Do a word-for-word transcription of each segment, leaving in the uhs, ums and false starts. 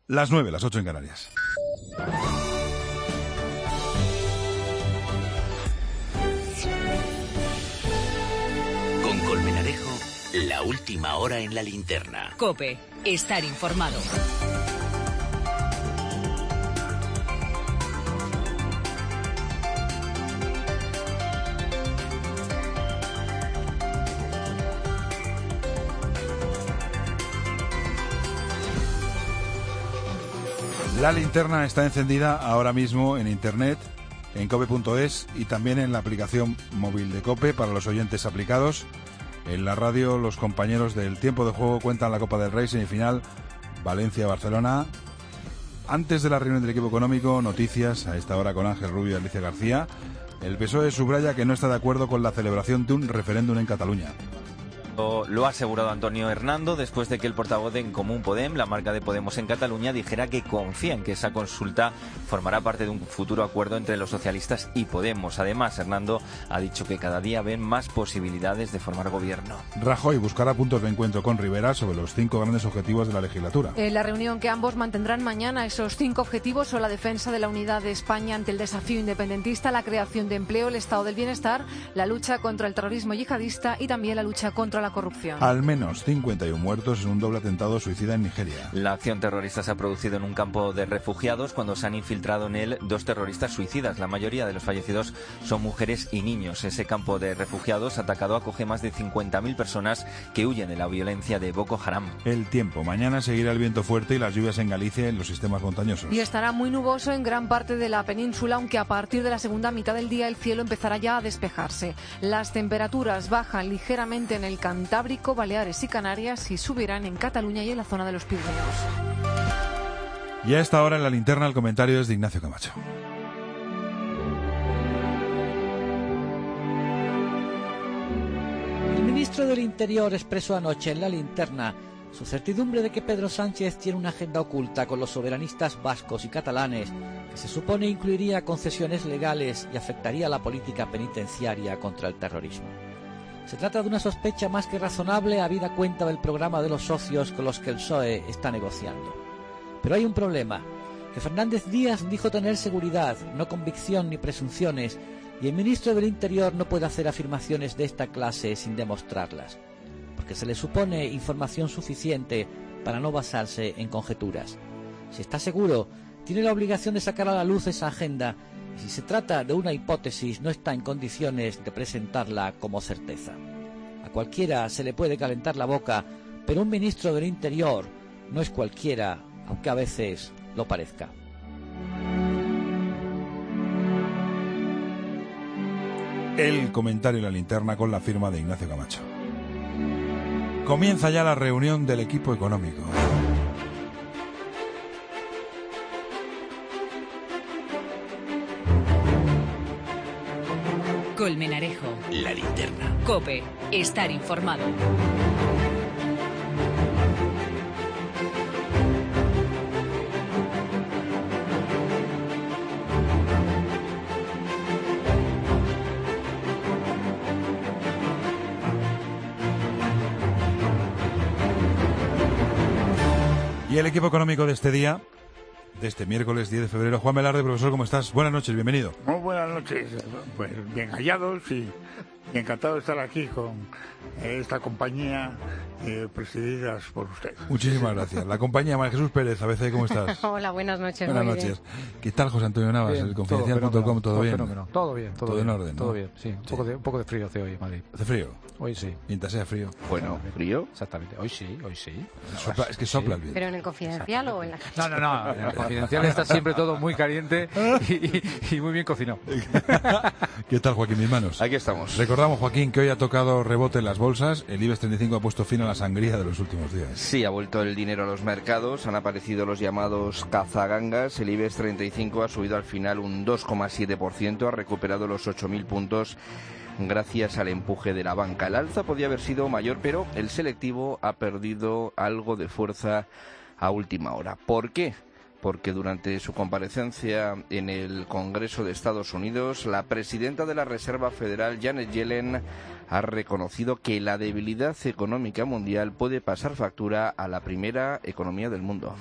Las nueve, las ocho en Canarias. Con Colmenarejo, la última hora en la linterna. COPE, estar informado. La linterna está encendida ahora mismo en internet, en cope punto es y también en la aplicación móvil de COPE para los oyentes aplicados. En la radio, los compañeros del tiempo de juego cuentan la Copa del Rey semifinal Valencia-Barcelona. Antes de la reunión del equipo económico, noticias a esta hora con Ángel Rubio y Alicia García. El P S O E subraya que no está de acuerdo con la celebración de un referéndum en Cataluña. Lo ha asegurado Antonio Hernando después de que el portavoz de En Comú Podem, la marca de Podemos en Cataluña, dijera que confía en que esa consulta formará parte de un futuro acuerdo entre los socialistas y Podemos. Además, Hernando ha dicho que cada día ven más posibilidades de formar gobierno. Rajoy buscará puntos de encuentro con Rivera sobre los cinco grandes objetivos de la legislatura. En la reunión que ambos mantendrán mañana, esos cinco objetivos son la defensa de la unidad de España ante el desafío independentista, la creación de empleo, el estado del bienestar, la lucha contra el terrorismo yihadista y también la lucha contra la corrupción. Al menos cincuenta y uno muertos en un doble atentado suicida en Nigeria. La acción terrorista se ha producido en un campo de refugiados cuando se han infiltrado en él dos terroristas suicidas. La mayoría de los fallecidos son mujeres y niños. Ese campo de refugiados atacado acoge más de cincuenta mil personas que huyen de la violencia de Boko Haram. El tiempo. Mañana seguirá el viento fuerte y las lluvias en Galicia en los sistemas montañosos. Y estará muy nuboso en gran parte de la península, aunque a partir de la segunda mitad del día el cielo empezará ya a despejarse. Las temperaturas bajan ligeramente en el Cantábrico, Baleares y Canarias y subirán en Cataluña y en la zona de los Pirineos. Y a esta hora en la linterna el comentario es de Ignacio Camacho. El ministro del Interior expresó anoche en la linterna su certidumbre de que Pedro Sánchez tiene una agenda oculta con los soberanistas vascos y catalanes que se supone incluiría concesiones legales y afectaría la política penitenciaria contra el terrorismo. Se trata de una sospecha más que razonable habida cuenta del programa de los socios con los que el P S O E está negociando. Pero hay un problema, que Fernández Díaz dijo tener seguridad, no convicción ni presunciones, y el ministro del Interior no puede hacer afirmaciones de esta clase sin demostrarlas, porque se le supone información suficiente para no basarse en conjeturas. Si está seguro, tiene la obligación de sacar a la luz esa agenda, y si se trata de una hipótesis, no está en condiciones de presentarla como certeza. A cualquiera se le puede calentar la boca, pero un ministro del Interior no es cualquiera, aunque a veces lo parezca. El comentario en la linterna con la firma de Ignacio Camacho. Comienza ya la reunión del equipo económico. Colmenarejo, la linterna. COPE, estar informado. Y el equipo económico de este día, de este miércoles diez de febrero. Juan Velarde, profesor, ¿cómo estás? Buenas noches, bienvenido. Muy buenas noches, pues bien hallados y encantado de estar aquí con esta compañía eh, presididas por usted. Muchísimas gracias. La compañía María Jesús Pérez, A B C, ¿cómo estás? Hola, buenas noches. Buenas muy noches. Bien. ¿Qué tal, José Antonio Navas, Bien, el confidencial punto com? ¿Todo, todo bien? Fenómeno. Todo bien, todo, todo bien. en orden, ¿no? Todo bien, sí. Un, sí. Poco de, un poco de frío hace hoy en Madrid. ¿Hace frío? Hoy sí. Mientras sea frío. Bueno, ¿frío? Exactamente. Hoy sí, hoy sí. Sopla, es que sopla el viento. ¿Pero en el confidencial o en la No, no, no. En el confidencial está siempre todo muy caliente y, y, y muy bien cocinado. ¿Qué tal, Joaquín, mis manos? Aquí estamos. Recordamos, Joaquín, que hoy ha tocado rebote en las bolsas. El IBEX treinta y cinco ha puesto fin a la sangría de los últimos días. Sí, ha vuelto el dinero a los mercados, han aparecido los llamados cazagangas. El IBEX treinta y cinco ha subido al final un dos coma siete por ciento, ha recuperado los ocho mil puntos gracias al empuje de la banca. El alza podía haber sido mayor, pero el selectivo ha perdido algo de fuerza a última hora. ¿Por qué? Porque durante su comparecencia en el Congreso de Estados Unidos, la presidenta de la Reserva Federal, Janet Yellen, ha reconocido que la debilidad económica mundial puede pasar factura a la primera economía del mundo.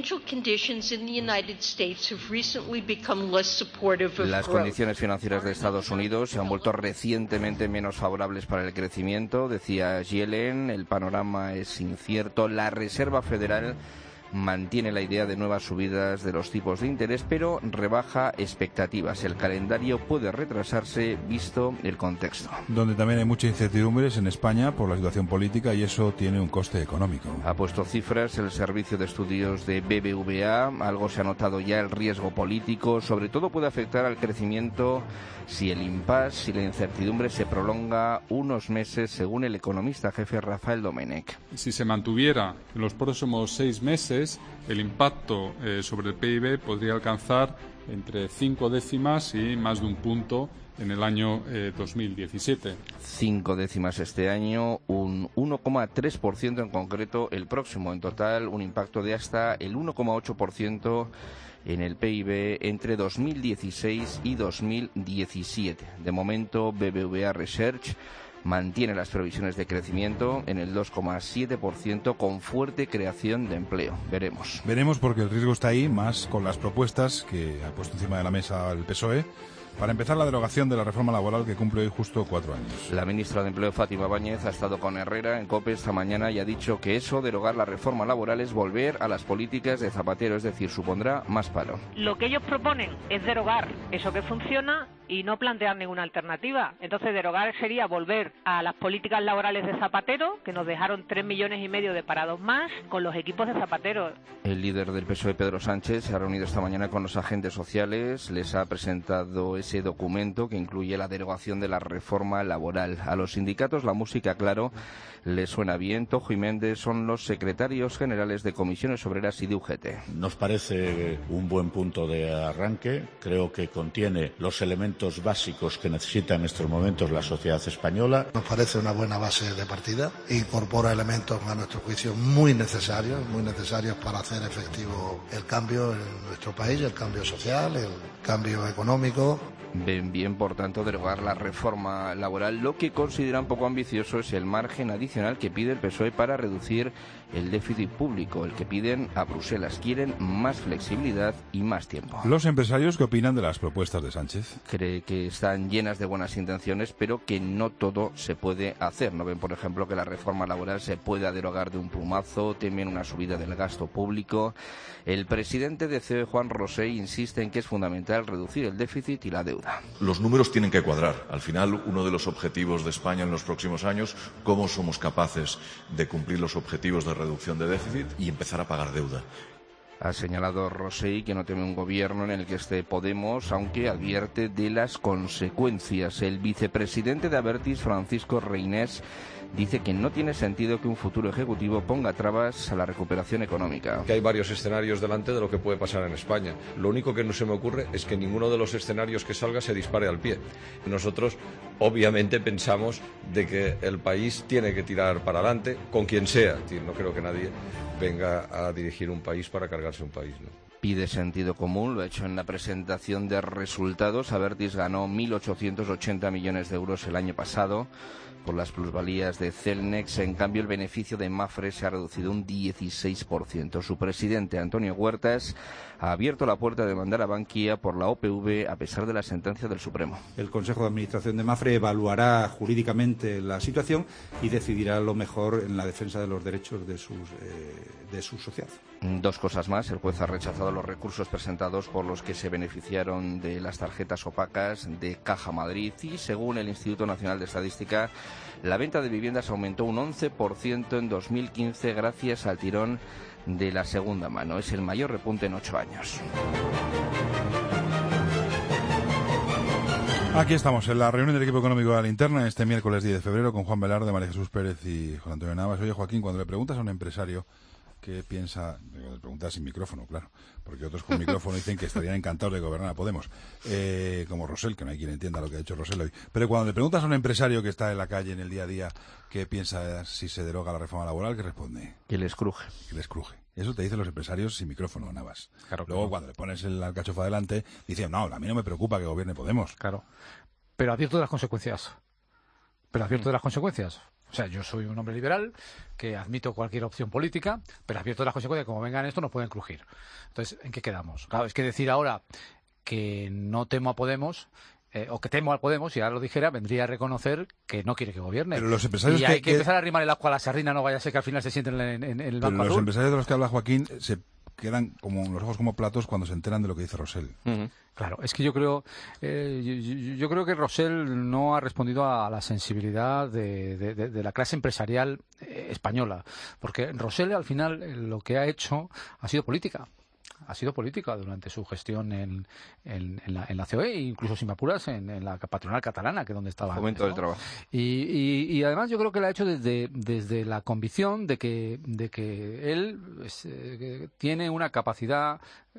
Las condiciones financieras de Estados Unidos se han vuelto recientemente menos favorables para el crecimiento, decía Yellen. El panorama es incierto. La Reserva Federal mantiene la idea de nuevas subidas de los tipos de interés, pero rebaja expectativas. El calendario puede retrasarse visto el contexto. Donde también hay mucha incertidumbre es en España por la situación política y eso tiene un coste económico. Ha puesto cifras el Servicio de Estudios de B B V A. Algo se ha notado ya el riesgo político. Sobre todo puede afectar al crecimiento si el impasse, si la incertidumbre se prolonga unos meses, según el economista jefe Rafael Domenech. Si se mantuviera en los próximos seis meses, el impacto eh, sobre el P I B podría alcanzar entre cinco décimas y más de un punto en el año eh, dos mil diecisiete. Cinco décimas este año, un uno coma tres por ciento en concreto el próximo. En total, un impacto de hasta el uno coma ocho por ciento en el P I B entre dos mil dieciséis y dos mil diecisiete. De momento, B B V A Research mantiene las previsiones de crecimiento en el dos coma siete por ciento con fuerte creación de empleo. Veremos. Veremos porque el riesgo está ahí, más con las propuestas que ha puesto encima de la mesa el P S O E para empezar la derogación de la reforma laboral que cumple hoy justo cuatro años. La ministra de Empleo, Fátima Báñez, ha estado con Herrera en COPE esta mañana y ha dicho que eso, derogar la reforma laboral, es volver a las políticas de Zapatero, es decir, supondrá más paro. Lo que ellos proponen es derogar eso que funciona y no plantear ninguna alternativa. Entonces, derogar sería volver a las políticas laborales de Zapatero, que nos dejaron tres millones y medio de parados más, con los equipos de Zapatero. El líder del P S O E, Pedro Sánchez, se ha reunido esta mañana con los agentes sociales, les ha presentado ese documento que incluye la derogación de la reforma laboral. A los sindicatos la música, claro, les suena bien. Tojo y Méndez son los secretarios generales de Comisiones Obreras y de U G T. Nos parece un buen punto de arranque. Creo que contiene los elementos básicos que necesita en estos momentos la sociedad española. Nos parece una buena base de partida. Incorpora elementos, a nuestro juicio, muy necesarios, muy necesarios para hacer efectivo el cambio en nuestro país, el cambio social, el cambio económico. Ven bien, por tanto, derogar la reforma laboral. Lo que consideran poco ambicioso es el margen adicional que pide el P S O E para reducir el déficit público, el que piden a Bruselas. Quieren más flexibilidad y más tiempo. ¿Los empresarios qué opinan de las propuestas de Sánchez? Cree que están llenas de buenas intenciones, pero que no todo se puede hacer. No ven, por ejemplo, que la reforma laboral se pueda derogar de un plumazo, temen una subida del gasto público. El presidente de C E O E, Juan Rosell, insiste en que es fundamental reducir el déficit y la deuda. Los números tienen que cuadrar. Al final, uno de los objetivos de España en los próximos años, cómo somos capaces de cumplir los objetivos de reducción de déficit y empezar a pagar deuda. Ha señalado Rosell que no teme un gobierno en el que esté Podemos, aunque advierte de las consecuencias. El vicepresidente de Abertis, Francisco Reynés, dice que no tiene sentido que un futuro ejecutivo ponga trabas a la recuperación económica. Que hay varios escenarios delante de lo que puede pasar en España. Lo único que no se me ocurre es que ninguno de los escenarios que salga se dispare al pie. Nosotros, obviamente, pensamos de que el país tiene que tirar para adelante, con quien sea. No creo que nadie venga a dirigir un país para cargarse un país, ¿no? Pide sentido común, lo ha hecho en la presentación de resultados. Abertis ganó mil ochocientos ochenta millones de euros el año pasado por las plusvalías de Celnex. En cambio, el beneficio de Mapfre se ha reducido un dieciséis por ciento. Su presidente, Antonio Huertas, ha abierto la puerta de mandar a Bankia por la O P V a pesar de la sentencia del Supremo. El Consejo de Administración de Mapfre evaluará jurídicamente la situación y decidirá lo mejor en la defensa de los derechos de, sus, eh, de su sociedad. Dos cosas más. El juez ha rechazado los recursos presentados por los que se beneficiaron de las tarjetas opacas de Caja Madrid y, según el Instituto Nacional de Estadística, la venta de viviendas aumentó un once por ciento en dos mil quince gracias al tirón de la segunda mano. Es el mayor repunte en ocho años. Aquí estamos, en la reunión del equipo económico de la Linterna, este miércoles diez de febrero, con Juan Velarde, María Jesús Pérez y Juan Antonio Navas. Oye, Joaquín, cuando le preguntas a un empresario qué piensa, le preguntas sin micrófono, claro, porque otros con micrófono dicen que estarían encantados de gobernar a Podemos, eh, como Rosell, que no hay quien entienda lo que ha hecho Rosell hoy. Pero cuando le preguntas a un empresario que está en la calle en el día a día qué piensa si se deroga la reforma laboral, ¿qué responde? Que les cruje. Que les cruje. Eso te dicen los empresarios sin micrófono, Navas. Claro, Luego, claro. cuando le pones el alcachofa adelante, dicen, no, a mí no me preocupa que gobierne Podemos. Claro. Pero advierto de las consecuencias. pero advierto de las consecuencias. O sea, yo soy un hombre liberal que admito cualquier opción política, pero advierto de las consecuencias. Como vengan esto, nos pueden crujir. Entonces, ¿en qué quedamos? Claro, es que decir ahora que no temo a Podemos... Eh, o que temo al Podemos, si ahora lo dijera, vendría a reconocer que no quiere que gobierne. Pero los empresarios y hay que, que, que empezar a arrimar el agua a la sardina, no vaya a ser que al final se sienten en, en, en el banco Pero los azul. empresarios de los que habla Joaquín se quedan como los ojos como platos cuando se enteran de lo que dice Rosell. Uh-huh. Claro, es que yo creo eh, yo, yo creo que Rosell no ha respondido a la sensibilidad de, de, de, de la clase empresarial eh, española, porque Rosell al final eh, lo que ha hecho ha sido política. Ha sido política durante su gestión en, en, en, la, en la C O E, incluso sin me apuras en, en la patronal catalana, que es donde estaba. Fomento del trabajo. Y, y, y además yo creo que lo ha hecho desde, desde la convicción de que, de que él pues, eh, tiene una capacidad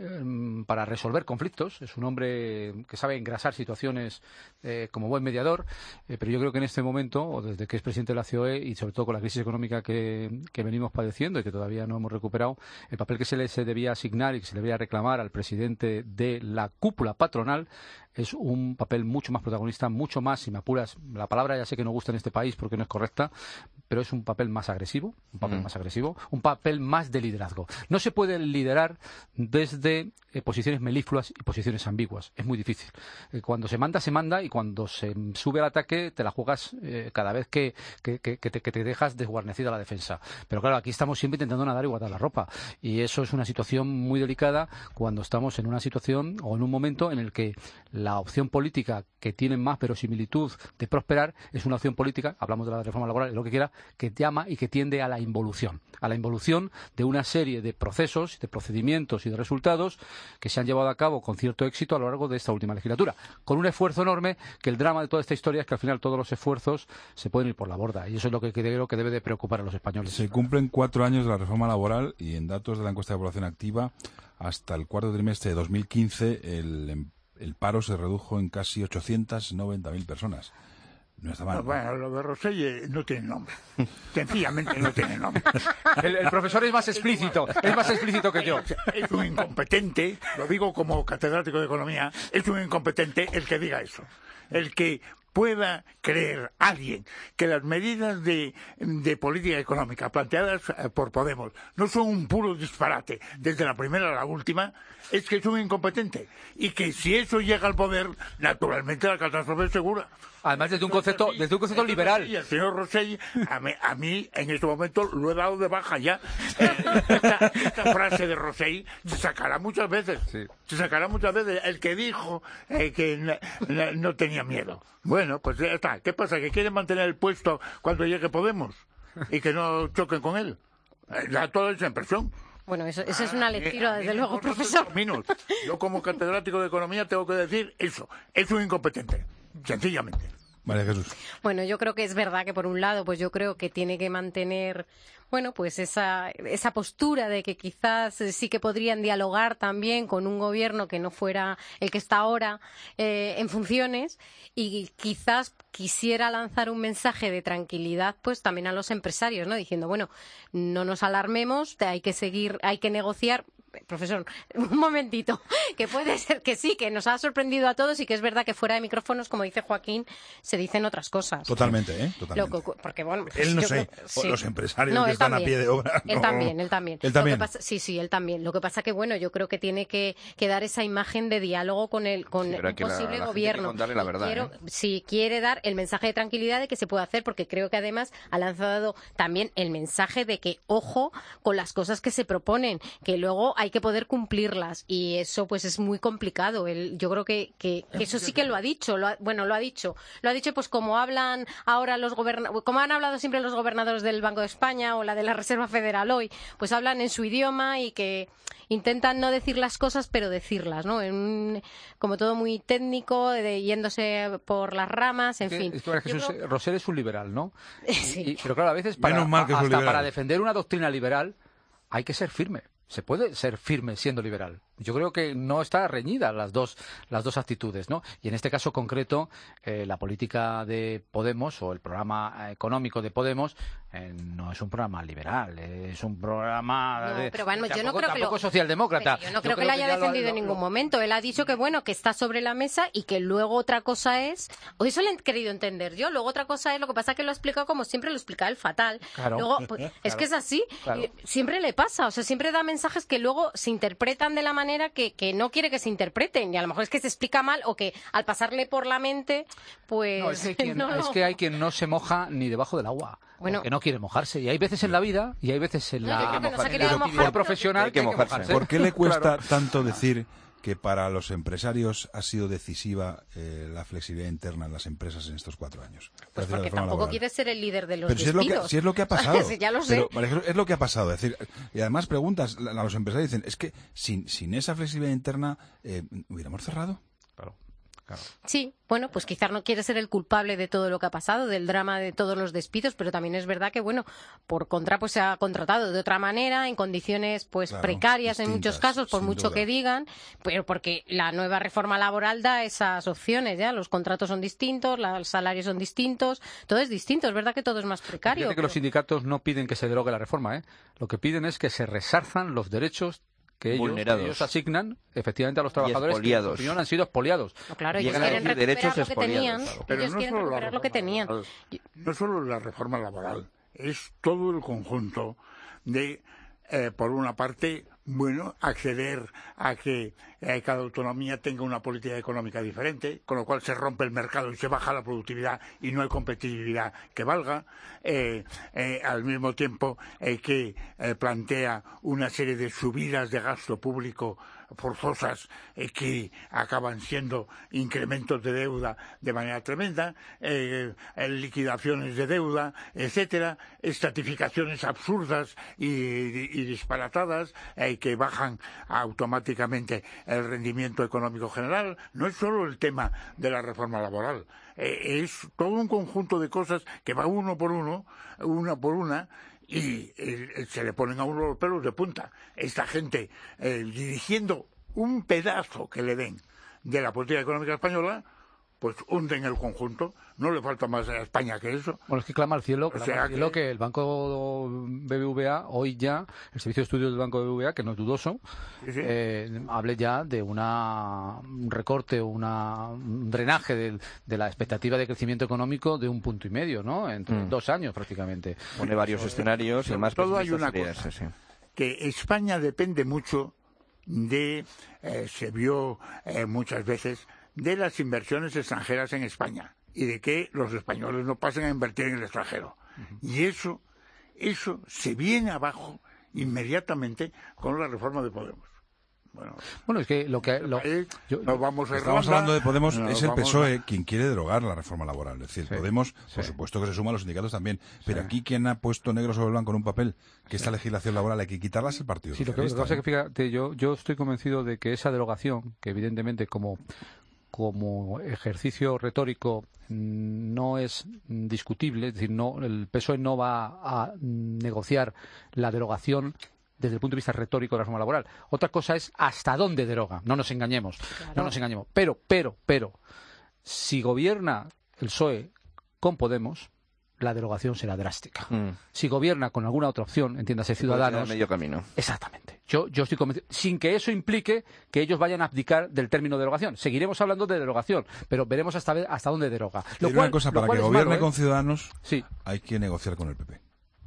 eh, para resolver conflictos. Es un hombre que sabe engrasar situaciones eh, como buen mediador, eh, pero yo creo que en este momento, o desde que es presidente de la C O E y sobre todo con la crisis económica que, que venimos padeciendo y que todavía no hemos recuperado, el papel que se le se debía asignar y que se le debía reclamar al presidente de la cúpula patronal es un papel mucho más protagonista, mucho más, si me apuras, la palabra ya sé que no gusta en este país porque no es correcta, pero es un papel más agresivo, un papel mm. más agresivo, un papel más de liderazgo. No se puede liderar desde eh, posiciones melífluas y posiciones ambiguas, es muy difícil. Eh, cuando se manda, se manda, y cuando se sube al ataque te la juegas eh, cada vez que, que, que, que, te, que te dejas desguarnecida la defensa. Pero claro, aquí estamos siempre intentando nadar y guardar la ropa, y eso es una situación muy delicada cuando estamos en una situación o en un momento en el que la opción política que tiene más verosimilitud de prosperar es una opción política, hablamos de la reforma laboral y lo que quiera, que llama y que tiende a la involución, a la involución de una serie de procesos, de procedimientos y de resultados que se han llevado a cabo con cierto éxito a lo largo de esta última legislatura, con un esfuerzo enorme, que el drama de toda esta historia es que al final todos los esfuerzos se pueden ir por la borda, y eso es lo que creo que debe de preocupar a los españoles. Se cumplen cuatro años de la reforma laboral y en datos de la encuesta de población activa, hasta el cuarto trimestre de dos mil quince, el el paro se redujo en casi ochocientas noventa mil personas. No está mal. No, bueno, lo de Rosell no tiene nombre. Sencillamente no tiene nombre. El, el profesor es más explícito, es más explícito que yo. Es un incompetente, lo digo como catedrático de economía, es un incompetente el que diga eso. El que pueda creer alguien que las medidas de, de política económica planteadas por Podemos no son un puro disparate desde la primera a la última, es que es un incompetente. Y que si eso llega al poder, naturalmente la catástrofe es segura. Además, desde un concepto, desde un concepto liberal. Y el señor Rosell, a mí, a mí en este momento lo he dado de baja ya. Eh, esta, esta frase de Rosell se sacará muchas veces. Sí. Se sacará muchas veces. El que dijo eh, que no, no, no tenía miedo. Bueno, pues ya está. ¿Qué pasa? ¿Que quieren mantener el puesto cuando llegue Podemos? Y que no choquen con él. Eh, da toda esa impresión. Bueno, eso, eso es una lectura, desde luego, profesor. Yo, como catedrático de economía, tengo que decir eso. Es un incompetente. Sencillamente. María Jesús. Bueno, yo creo que es verdad que por un lado, pues yo creo que tiene que mantener, bueno, pues esa, esa postura de que quizás sí que podrían dialogar también con un gobierno que no fuera el que está ahora eh, en funciones, y quizás quisiera lanzar un mensaje de tranquilidad pues también a los empresarios, ¿no? Diciendo, bueno, no nos alarmemos, hay que seguir, hay que negociar. Profesor, un momentito, que puede ser que sí, que nos ha sorprendido a todos y que es verdad que fuera de micrófonos, como dice Joaquín, se dicen otras cosas. Totalmente, ¿eh? Totalmente. Lo, porque, bueno, pues, él no yo sé, creo, sí. los empresarios no, que están también, a pie de obra. Él no. también, él también. Él también. Lo que pasa, sí, sí, él también. Lo que pasa que, bueno, yo creo que tiene que, que dar esa imagen de diálogo con el con sí, un posible la, la gobierno. Contarle la verdad, Quiero, ¿eh? Si quiere dar el mensaje de tranquilidad de que se puede hacer, porque creo que además ha lanzado también el mensaje de que, ojo, con las cosas que se proponen, que luego hay que poder cumplirlas. Y eso pues es muy complicado. Él, yo creo que, que, que eso sí que lo ha dicho. Lo ha, bueno, lo ha dicho. Lo ha dicho pues como hablan ahora los gobernadores, como han hablado siempre los gobernadores del Banco de España o la de la Reserva Federal hoy, pues hablan en su idioma y que intentan no decir las cosas, pero decirlas, ¿no? En un, como todo muy técnico, de, yéndose por las ramas, en es fin. Es que Jesús, creo... Rosell es un liberal, ¿no? Sí. Y, pero claro, a veces para, mal que hasta liberal. para defender una doctrina liberal hay que ser firme. Se puede ser firme siendo liberal. Yo creo que no está reñida las dos las dos actitudes, ¿no? Y en este caso concreto, eh, la política de Podemos o el programa económico de Podemos eh, no es un programa liberal, eh, es un programa no, de, pero bueno, tampoco, yo no creo que tampoco lo, socialdemócrata. Yo no creo yo que lo haya que defendido lo, en ningún lo, momento. Él ha dicho que bueno, que está sobre la mesa y que luego otra cosa es, o eso lo he querido entender yo, luego otra cosa es, lo que pasa es que lo ha explicado como siempre lo explica él fatal. Claro, luego, pues, claro, es que es así, claro. Siempre le pasa, o sea, siempre da mensajes que luego se interpretan de la manera que, que no quiere que se interpreten, y a lo mejor es que se explica mal o que al pasarle por la mente, pues... No, es que, quien, no, no. es que hay quien no se moja ni debajo del agua, bueno, que no quiere mojarse, y hay veces en la vida y hay veces en no, la no actividad no profesional que hay que mojarse. ¿Por qué le cuesta claro. tanto decir que para los empresarios ha sido decisiva eh, la flexibilidad interna en las empresas en estos cuatro años? Pues porque tampoco quiere ser el líder de los pero si despidos. Es lo que, si es lo que ha pasado. Sí, ya lo sé. Pero, es lo que ha pasado. Es decir, y además preguntas a los empresarios dicen, es que sin, sin esa flexibilidad interna eh, hubiéramos cerrado. Claro. Claro. Sí, bueno, pues quizás no quiere ser el culpable de todo lo que ha pasado, del drama de todos los despidos, pero también es verdad que, bueno, por contra, pues se ha contratado de otra manera, en condiciones, pues, claro, precarias en muchos casos, por mucho duda. que digan, pero porque la nueva reforma laboral da esas opciones, ¿ya? Los contratos son distintos, los salarios son distintos, todo es distinto, es verdad que todo es más precario. Fíjate que pero... los sindicatos no piden que se derogue la reforma, ¿eh? Lo que piden es que se resarzan los derechos que ellos, que ellos asignan efectivamente a los trabajadores que en su opinión han sido expoliados. No, claro, ellos quieren recuperar derechos lo que tenían. Claro. Pero ellos no quieren recuperar lo que tenían. Laboral, no solo la reforma laboral, es todo el conjunto de, eh, por una parte, bueno, acceder a que eh, cada autonomía tenga una política económica diferente, con lo cual se rompe el mercado y se baja la productividad y no hay competitividad que valga. Eh, eh, al mismo tiempo eh, que eh, plantea una serie de subidas de gasto público forzosas eh, que acaban siendo incrementos de deuda de manera tremenda, eh, liquidaciones de deuda, etcétera, estratificaciones absurdas y, y, y disparatadas eh, que bajan automáticamente el rendimiento económico general. No es solo el tema de la reforma laboral, eh, es todo un conjunto de cosas que va uno por uno, una por una, y eh, se le ponen a uno los pelos de punta. Esta gente eh, dirigiendo un pedazo que le den de la política económica española, pues hunden el conjunto. No le falta más a España que eso. Bueno, es que clama al cielo, clama o sea al cielo que... que el Banco B B V A, hoy ya, el Servicio de Estudios del Banco B B V A, que no es dudoso, sí, sí. Eh, hable ya de una, un recorte, una, un drenaje de, de la expectativa de crecimiento económico de un punto y medio, ¿no? Entre mm. dos años prácticamente. Pone varios sobre, escenarios y más todo hay una ideas, cosa, sí. que España depende mucho de, eh, se vio eh, muchas veces, de las inversiones extranjeras en España y de que los españoles no pasen a invertir en el extranjero. Uh-huh. Y eso, eso se viene abajo inmediatamente con la reforma de Podemos. Bueno, bueno es que lo que lo, yo, nos vamos a estamos ronda, hablando de Podemos, es el P S O E a... quien quiere derogar la reforma laboral. Es decir, sí, Podemos, sí. por supuesto que se suma a los sindicatos también, pero sí. aquí quien ha puesto negro sobre blanco en un papel que esta legislación laboral hay que quitarla es el Partido sí, Socialista. Lo que pasa es que fíjate, yo, yo estoy convencido de que esa derogación, que evidentemente como como ejercicio retórico no es discutible, es decir, no el P S O E no va a negociar la derogación desde el punto de vista retórico de la reforma laboral. Otra cosa es hasta dónde deroga, no nos engañemos, claro. no nos engañemos. Pero, pero, pero, si gobierna el P S O E con Podemos, la derogación será drástica. Mm. Si gobierna con alguna otra opción, entiéndase Ciudadanos... medio camino. Exactamente. Yo, yo estoy convencido, sin que eso implique que ellos vayan a abdicar del término derogación. Seguiremos hablando de derogación, pero veremos hasta, hasta dónde deroga. Lo cual, una cosa, para que gobierne malo, ¿eh? con Ciudadanos, sí. hay que negociar con el P P.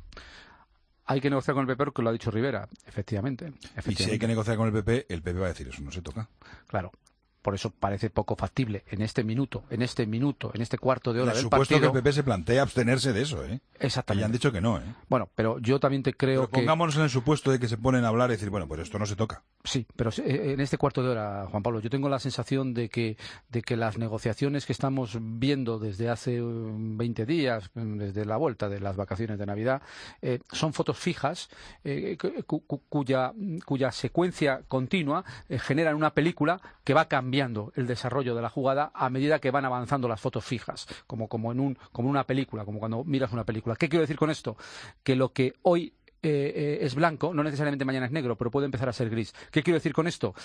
Hay que negociar con el P P porque lo ha dicho Rivera, efectivamente, efectivamente. Y si hay que negociar con el P P, el P P va a decir eso no se toca. Claro. Por eso parece poco factible en este minuto, en este minuto, en este cuarto de hora del supuesto partido. Que el P P se plantea abstenerse de eso, ¿eh? Exactamente. Que ya han dicho que no, ¿eh? Bueno, pero yo también te creo pero que... pongámonos en el supuesto de que se ponen a hablar y decir, bueno, pues esto no se toca. Sí, pero en este cuarto de hora, Juan Pablo, yo tengo la sensación de que, de que las negociaciones que estamos viendo desde hace veinte días, desde la vuelta de las vacaciones de Navidad, eh, son fotos fijas eh, cu cu cuya, cuya secuencia continua eh, generan una película que va cambiando el desarrollo de la jugada a medida que van avanzando las fotos fijas, como, como en un, como una película, como cuando miras una película. ¿Qué quiero decir con esto? Que lo que hoy eh, eh, es blanco, no necesariamente mañana es negro, pero puede empezar a ser gris. ¿Qué quiero decir con esto?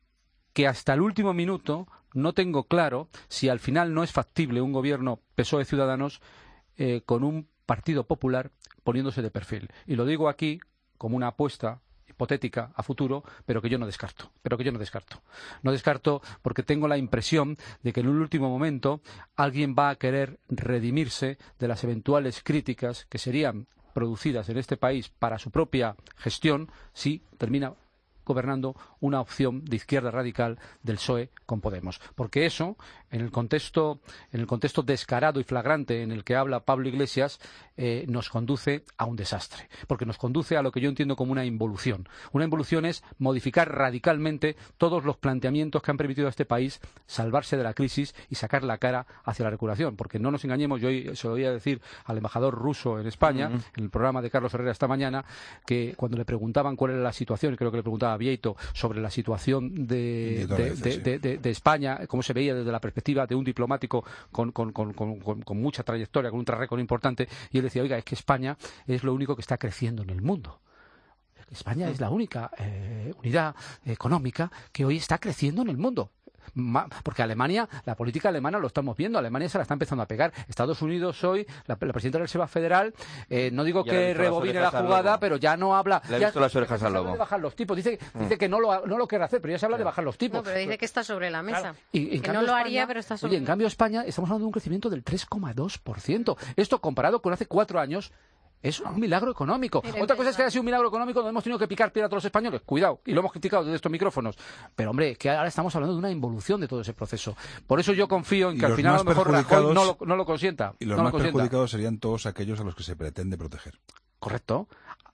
Que hasta el último minuto no tengo claro si al final no es factible un gobierno P S O E Ciudadanos eh, con un Partido Popular poniéndose de perfil. Y lo digo aquí como una apuesta hipotética a futuro, pero que yo no descarto, pero que yo no descarto. No descarto porque tengo la impresión de que en un último momento alguien va a querer redimirse de las eventuales críticas que serían producidas en este país para su propia gestión si termina gobernando una opción de izquierda radical del P S O E con Podemos. Porque eso, en el contexto, en el contexto descarado y flagrante en el que habla Pablo Iglesias, eh, nos conduce a un desastre. Porque nos conduce a lo que yo entiendo como una involución. Una involución es modificar radicalmente todos los planteamientos que han permitido a este país salvarse de la crisis y sacar la cara hacia la recuperación. Porque no nos engañemos, yo se lo voy a decir al embajador ruso en España, uh-huh. en el programa de Carlos Herrera esta mañana, que cuando le preguntaban cuál era la situación, creo que le preguntaba a Vieito sobre la situación de, de, de, de, de, de España, cómo se veía desde la perspectiva de un diplomático con, con, con, con, con mucha trayectoria, con un track record importante, y él decía, oiga, es que España es lo único que está creciendo en el mundo. España es la única eh, unidad económica que hoy está creciendo en el mundo. Porque Alemania, la política alemana lo estamos viendo, Alemania se la está empezando a pegar. Estados Unidos hoy, la, la presidenta de la Reserva Federal, eh, no digo ya que rebobine la jugada, pero ya no habla. Le he ya, visto las orejas al lobo. De bajar los tipos. Dice, mm. dice que no lo, no lo quiere hacer, pero ya se habla de bajar los tipos. No, pero dice que está sobre la mesa. Claro. Y, que no lo España, haría, pero está sobre Oye, en cambio España estamos hablando de un crecimiento del tres coma dos por ciento. Esto comparado con hace cuatro años es un milagro económico. Pero Otra cosa es que haya sido un milagro económico donde hemos tenido que picar piedra a todos los españoles. Cuidado, y lo hemos criticado desde estos micrófonos. Pero, hombre, que ahora estamos hablando de una involución de todo ese proceso. Por eso yo confío en que al final a lo mejor Rajoy no lo, no lo consienta. Y los no más lo perjudicados serían todos aquellos a los que se pretende proteger. Correcto.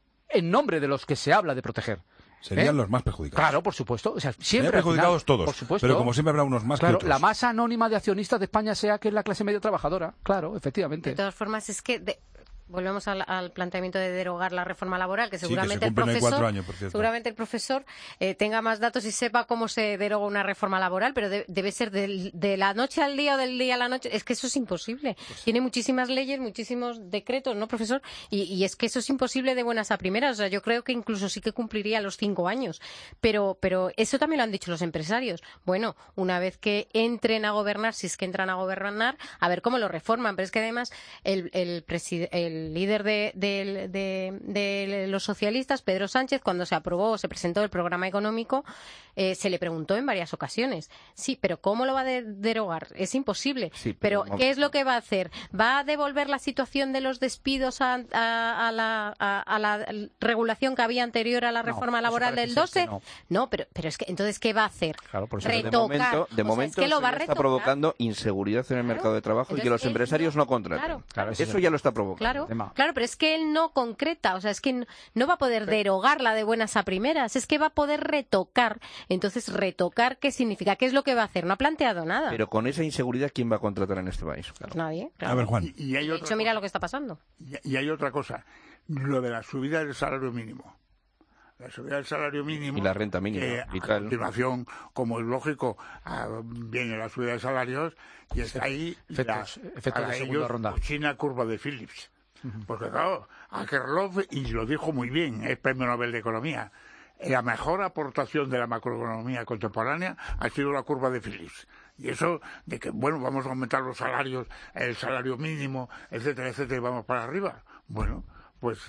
En nombre de los que se habla de proteger. Serían ¿Eh? los más perjudicados. Claro, por supuesto. O sea, siempre perjudicados final, todos, por supuesto. pero como siempre habrá unos más claro, que otros. La masa anónima de accionistas de España sea que es la clase media trabajadora. Claro, efectivamente. De todas formas, es que... De... Volvemos al, al planteamiento de derogar la reforma laboral, que seguramente sí, que el profesor, años, seguramente el profesor eh, tenga más datos y sepa cómo se deroga una reforma laboral, pero de, debe ser de, de la noche al día o del día a la noche. Es que eso es imposible. Pues, Tiene muchísimas leyes, muchísimos decretos, ¿no, profesor? Y, y es que eso es imposible de buenas a primeras. O sea, yo creo que incluso sí que cumpliría los cinco años. Pero, pero eso también lo han dicho los empresarios. Bueno, una vez que entren a gobernar, si es que entran a gobernar, a ver cómo lo reforman. Pero es que además el, el, preside, el el líder de, de, de, de los socialistas, Pedro Sánchez, cuando se aprobó, se presentó el programa económico, eh, se le preguntó en varias ocasiones. Sí, pero ¿cómo lo va a de derogar? Es imposible. Sí, pero, pero ¿qué es lo que va a hacer? ¿Va a devolver la situación de los despidos a, a, a, la, a, a la regulación que había anterior a la reforma no, laboral del doce? No, no pero, pero es que, entonces, ¿qué va a hacer? Claro, por eso retocar. De momento, de momento o sea, es que lo va a está retocar. provocando inseguridad en el claro. mercado de trabajo entonces, y que los empresarios no, no contraten. Claro, claro, eso es ya lo está provocando. Claro, claro, pero es que él no concreta, o sea, es que no, no va a poder derogarla de buenas a primeras, es que va a poder retocar. Entonces, ¿retocar qué significa? ¿Qué es lo que va a hacer? No ha planteado nada. Pero con esa inseguridad, ¿quién va a contratar en este país? Claro. Nadie. Claro. A ver, Juan. Y, y hay de otra hecho, mira cosa. lo que está pasando. Y, y hay otra cosa, lo de la subida del salario mínimo. La subida del salario mínimo y la renta mínima que y a tal. continuación, como es lógico, ah, viene la subida de salarios y está ahí efectos, la, efectos para de segunda ellos, ronda. China curva de Phillips. Uh-huh. Porque claro, Akerlof, y lo dijo muy bien, es premio Nobel de Economía, la mejor aportación de la macroeconomía contemporánea ha sido la curva de Phillips. Y eso de que, bueno, vamos a aumentar los salarios, el salario mínimo, etcétera, etcétera, y vamos para arriba. Bueno, pues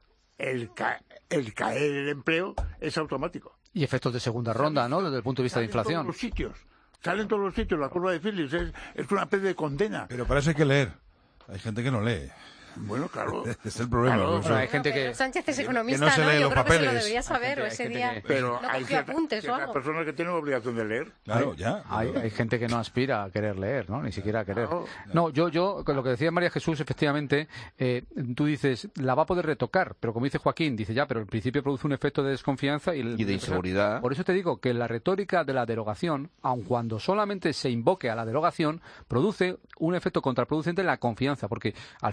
el, ca el caer el empleo es automático. Y efectos de segunda ronda, ¿no? Desde el punto de vista de inflación. En todos los sitios. Salen todos los sitios. La curva de Phillips es, es una especie de condena. Pero para eso hay que leer. Hay gente que no lee. Bueno, claro. Es el problema. Claro, bueno, hay gente que Sánchez es economista, que no se lee ¿no? Yo los creo papeles. que se lo debería saber, Hay gente, o ese hay gente día que... Pero no hay cogió cierta, apuntes o ciertas algo. personas que tienen obligación de leer. Claro, hay, ya. Hay, hay gente que no aspira a querer leer, ¿no? Ni siquiera a querer. Claro. No, yo, yo, con lo que decía María Jesús, efectivamente, eh, tú dices, la va a poder retocar, pero como dice Joaquín, dice ya, pero el principio produce un efecto de desconfianza y, el, y de inseguridad. Por eso te digo que la retórica de la derogación, aun cuando solamente se invoque a la derogación, produce un efecto contraproducente en la confianza, porque al final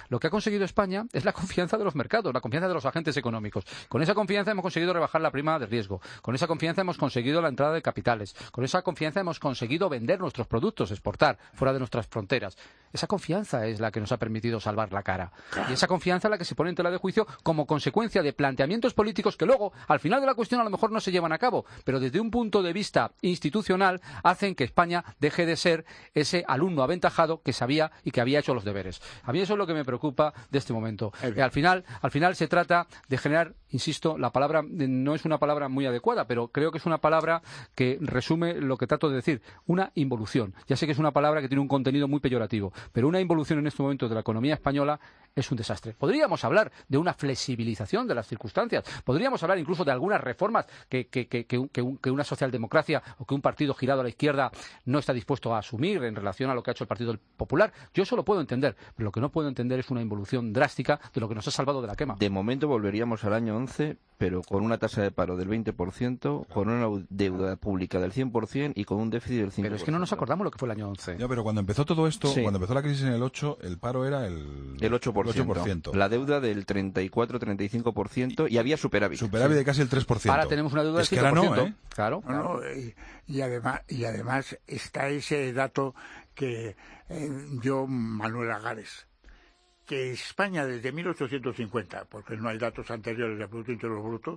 lo que ha conseguido España es la confianza de los mercados, la confianza de los agentes económicos. Con esa confianza hemos conseguido rebajar la prima de riesgo. Con esa confianza hemos conseguido la entrada de capitales. Con esa confianza hemos conseguido vender nuestros productos, exportar fuera de nuestras fronteras. Esa confianza es la que nos ha permitido salvar la cara. Y esa confianza es la que se pone en tela de juicio como consecuencia de planteamientos políticos que luego, al final de la cuestión, a lo mejor no se llevan a cabo, pero desde un punto de vista institucional hacen que España deje de ser ese alumno aventajado que sabía y que había hecho los deberes. A mí eso es lo que me preocupa de este momento. Eh, al final, al final se trata de generar, insisto, la palabra no es una palabra muy adecuada, pero creo que es una palabra que resume lo que trato de decir, una involución. Ya sé que es una palabra que tiene un contenido muy peyorativo, pero una involución en este momento de la economía española es un desastre. Podríamos hablar de una flexibilización de las circunstancias, podríamos hablar incluso de algunas reformas que, que, que, que, que una socialdemocracia o que un partido girado a la izquierda no está dispuesto a asumir en relación a lo que ha hecho el Partido Popular. Yo eso lo puedo entender, pero lo que no puedo entender es una involución drástica de lo que nos ha salvado de la quema. De momento volveríamos al año once, pero con una tasa de paro del veinte por ciento, con una deuda pública del cien por ciento y con un déficit del cinco por ciento. Pero es que no nos acordamos lo que fue el año once. No, pero cuando empezó todo esto, Sí. cuando empezó la crisis en el ocho, el paro era el, El ocho por ciento. el ocho por ciento. La deuda del treinta y cuatro a treinta y cinco por ciento y, y había superávit. Superávit de casi el tres por ciento. Ahora tenemos una deuda del Es que cinco por ciento. ahora no, ¿eh? Claro. No, no, y, y además y además está ese dato que eh, dio Manuel Agares, que España desde mil ochocientos cincuenta, porque no hay datos anteriores del Producto Interior Bruto,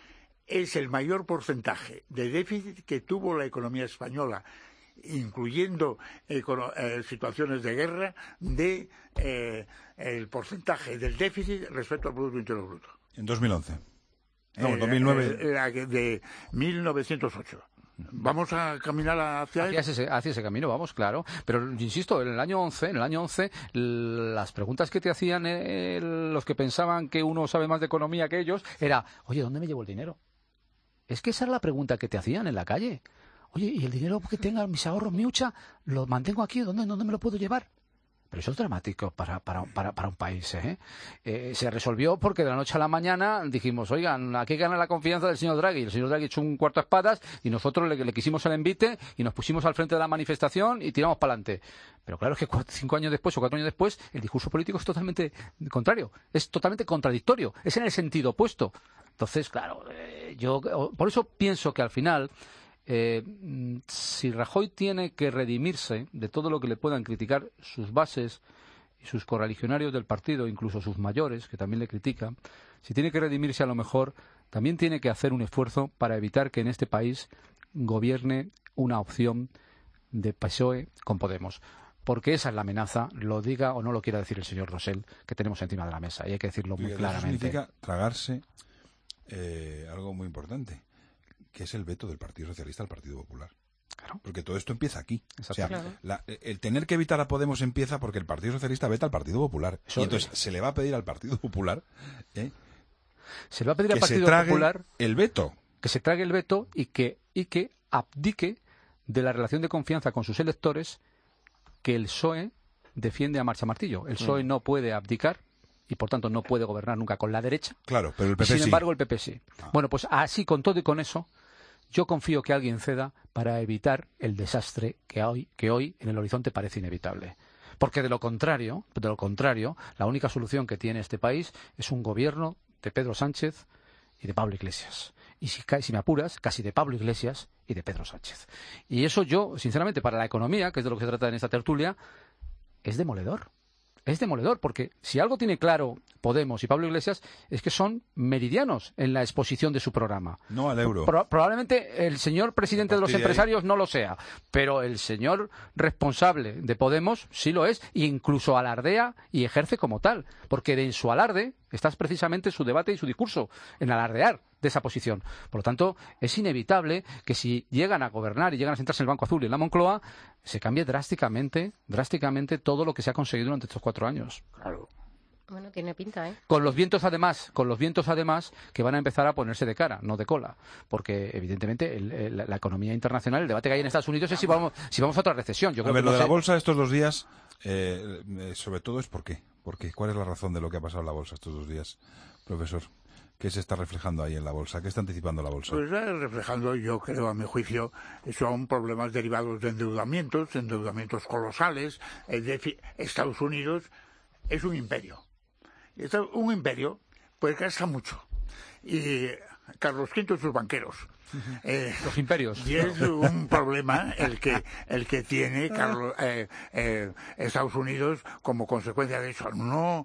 es el mayor porcentaje de déficit que tuvo la economía española, incluyendo econo- eh, situaciones de guerra, de eh, el porcentaje del déficit respecto al Producto Interior Bruto. En dos mil once. No, en Eh, dos mil nueve. eh, la que- de mil novecientos ocho. Vamos a caminar hacia Hacia ese, hacia ese camino, vamos, claro. Pero, insisto, en el año once, en el año once, l- las preguntas que te hacían eh, los que pensaban que uno sabe más de economía que ellos, era, oye, ¿dónde me llevo el dinero? Es que esa era la pregunta que te hacían en la calle. Oye, ¿y el dinero que tenga, mis ahorros, mi hucha, lo mantengo aquí? ¿Dónde, dónde me lo puedo llevar? Pero eso es dramático para, para, para, para un país, ¿eh? Eh, se resolvió porque de la noche a la mañana dijimos, oigan, aquí gana la confianza del señor Draghi. El señor Draghi echó un cuarto a espadas y nosotros le, le quisimos el envite y nos pusimos al frente de la manifestación y tiramos para adelante. Pero claro, es que cuatro, cinco años después o cuatro años después el discurso político es totalmente contrario, es totalmente contradictorio, es en el sentido opuesto. Entonces, claro, eh, yo por eso pienso que al final... Eh, si Rajoy tiene que redimirse de todo lo que le puedan criticar sus bases y sus correligionarios del partido, incluso sus mayores, que también le critican, si tiene que redimirse a lo mejor, también tiene que hacer un esfuerzo para evitar que en este país gobierne una opción de P S O E con Podemos. Porque esa es la amenaza, lo diga o no lo quiera decir el señor Rosell, que tenemos encima de la mesa, y hay que decirlo muy Eso claramente. significa tragarse eh, algo muy importante, que es el veto del Partido Socialista al Partido Popular. Claro. Porque todo esto empieza aquí. O sea, Claro. la- el tener que evitar a Podemos empieza porque el Partido Socialista veta al Partido Popular. Eso y entonces es. se le va a pedir al Partido Popular ¿eh? Se le va a pedir al que se Partido trague Popular el veto. que se trague el veto y que, y que abdique de la relación de confianza con sus electores que el P S O E defiende a marcha martillo. El P S O E Mm. no puede abdicar y por tanto no puede gobernar nunca con la derecha. Claro, pero el Y, P P sin sí. embargo el P P sí. Bueno, pues así con todo y con eso yo confío que alguien ceda para evitar el desastre que hoy, que hoy en el horizonte parece inevitable. Porque de lo contrario, de lo contrario, la única solución que tiene este país es un gobierno de Pedro Sánchez y de Pablo Iglesias. Y si, ca- si me apuras, casi de Pablo Iglesias y de Pedro Sánchez. Y eso yo, sinceramente, para la economía, que es de lo que se trata en esta tertulia, es demoledor. Es demoledor, porque si algo tiene claro Podemos y Pablo Iglesias es que son meridianos en la exposición de su programa. No al euro. Pro- probablemente el señor presidente de los partir de ahí- empresarios no lo sea, pero el señor responsable de Podemos sí lo es, e incluso alardea y ejerce como tal, porque en su alarde está precisamente su debate y su discurso, en alardear de esa posición. Por lo tanto, es inevitable que si llegan a gobernar y llegan a sentarse en el Banco Azul y en la Moncloa, se cambie drásticamente, drásticamente todo lo que se ha conseguido durante estos cuatro años. Claro. Bueno, tiene pinta, ¿eh? Con los vientos además, con los vientos además que van a empezar a ponerse de cara, no de cola, porque evidentemente el- el- la economía internacional, el debate que hay en Estados Unidos es si vamos, si vamos a otra recesión. Yo A creo ver, que lo no de la sé- bolsa estos dos días, eh, eh, sobre todo es por qué. ¿Por qué? ¿Cuál es la razón de lo que ha pasado en la bolsa estos dos días, profesor? ¿Qué se está reflejando ahí en la bolsa? ¿Qué está anticipando la bolsa? Pues está reflejando, yo creo, a mi juicio, son problemas derivados de endeudamientos, endeudamientos colosales. El défi- Estados Unidos es un imperio. Y esto, un imperio, pues gasta mucho. Y Carlos quinto y sus banqueros. Eh, los imperios. Y es un problema el que el que tiene Carlos, eh, eh, Estados Unidos como consecuencia de eso. No,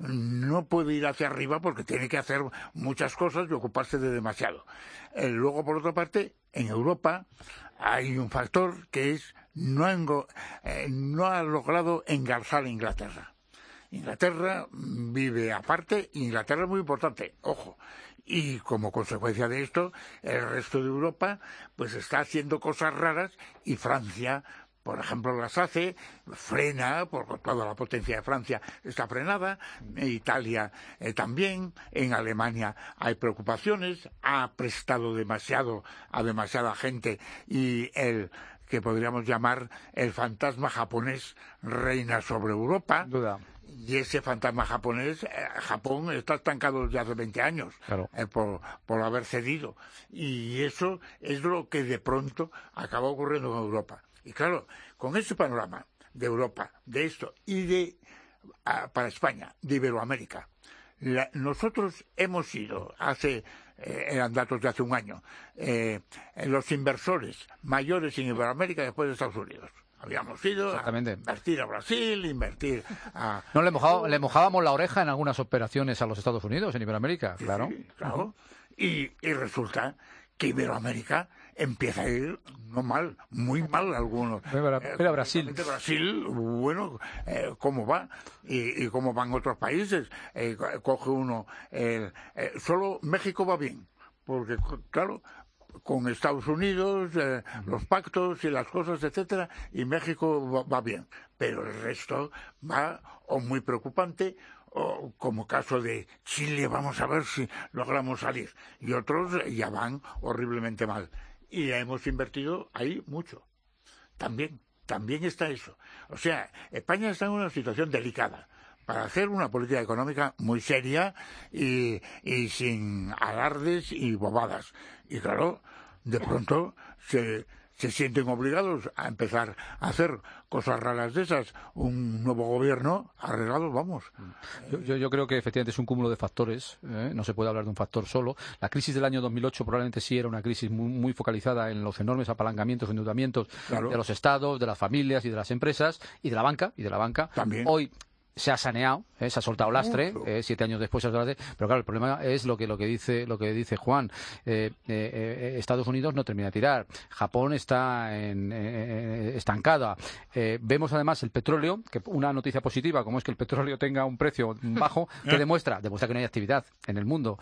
no puede ir hacia arriba porque tiene que hacer muchas cosas y ocuparse de demasiado. Eh, luego, por otra parte, en Europa hay un factor que es no, engo, eh, no ha logrado engarzar a Inglaterra. Inglaterra vive aparte, Inglaterra es muy importante, ojo. Y como consecuencia de esto, el resto de Europa pues está haciendo cosas raras y Francia, por ejemplo, las hace, frena, porque toda la potencia de Francia está frenada, Italia eh, también, en Alemania hay preocupaciones, ha prestado demasiado a demasiada gente y el que podríamos llamar el fantasma japonés reina sobre Europa. Duda. Y ese fantasma japonés, eh, Japón está estancado desde hace veinte años, claro. eh, por, por haber cedido. Y eso es lo que de pronto acaba ocurriendo en Europa. Y claro, con ese panorama de Europa, de esto, y de a, para España, de Iberoamérica, la, nosotros hemos sido, hace, eh, eran datos de hace un año, eh, los inversores mayores en Iberoamérica después de Estados Unidos. Habíamos ido a invertir a Brasil, invertir a... No, le, mojaba, le mojábamos la oreja en algunas operaciones a los Estados Unidos, en Iberoamérica, sí, claro. Sí, claro. Uh-huh. y, y resulta que Iberoamérica empieza a ir no mal, muy mal algunos. Pero, pero eh, Brasil. Brasil, bueno, eh, cómo va y, y cómo van otros países. Eh, coge uno... Eh, eh, solo México va bien, porque, claro... con Estados Unidos, eh, uh-huh. los pactos y las cosas, etcétera, y México va, va bien, pero el resto va o muy preocupante, o como caso de Chile, vamos a ver si logramos salir, y otros ya van horriblemente mal, y hemos invertido ahí mucho, también, también está eso, o sea, España está en una situación delicada, para hacer una política económica muy seria y, y sin alardes y bobadas. Y claro, de pronto se, se sienten obligados a empezar a hacer cosas raras de esas. Un nuevo gobierno arreglado, vamos. Yo, yo, yo creo que efectivamente es un cúmulo de factores, ¿eh? No se puede hablar de un factor solo. La crisis del año dos mil ocho probablemente sí era una crisis muy, muy focalizada en los enormes apalancamientos, endeudamientos claro. de los estados, de las familias y de las empresas y de la banca. y de la banca. También. Hoy se ha saneado, ¿eh? se ha soltado lastre, eh, siete años después se ha soltado lastre, pero claro, el problema es lo que lo que dice lo que dice Juan. Eh, eh, Estados Unidos no termina de tirar, Japón está en, eh, estancada. Eh, vemos además el petróleo, que una noticia positiva, como es que el petróleo tenga un precio bajo, que demuestra demuestra que no hay actividad en el mundo.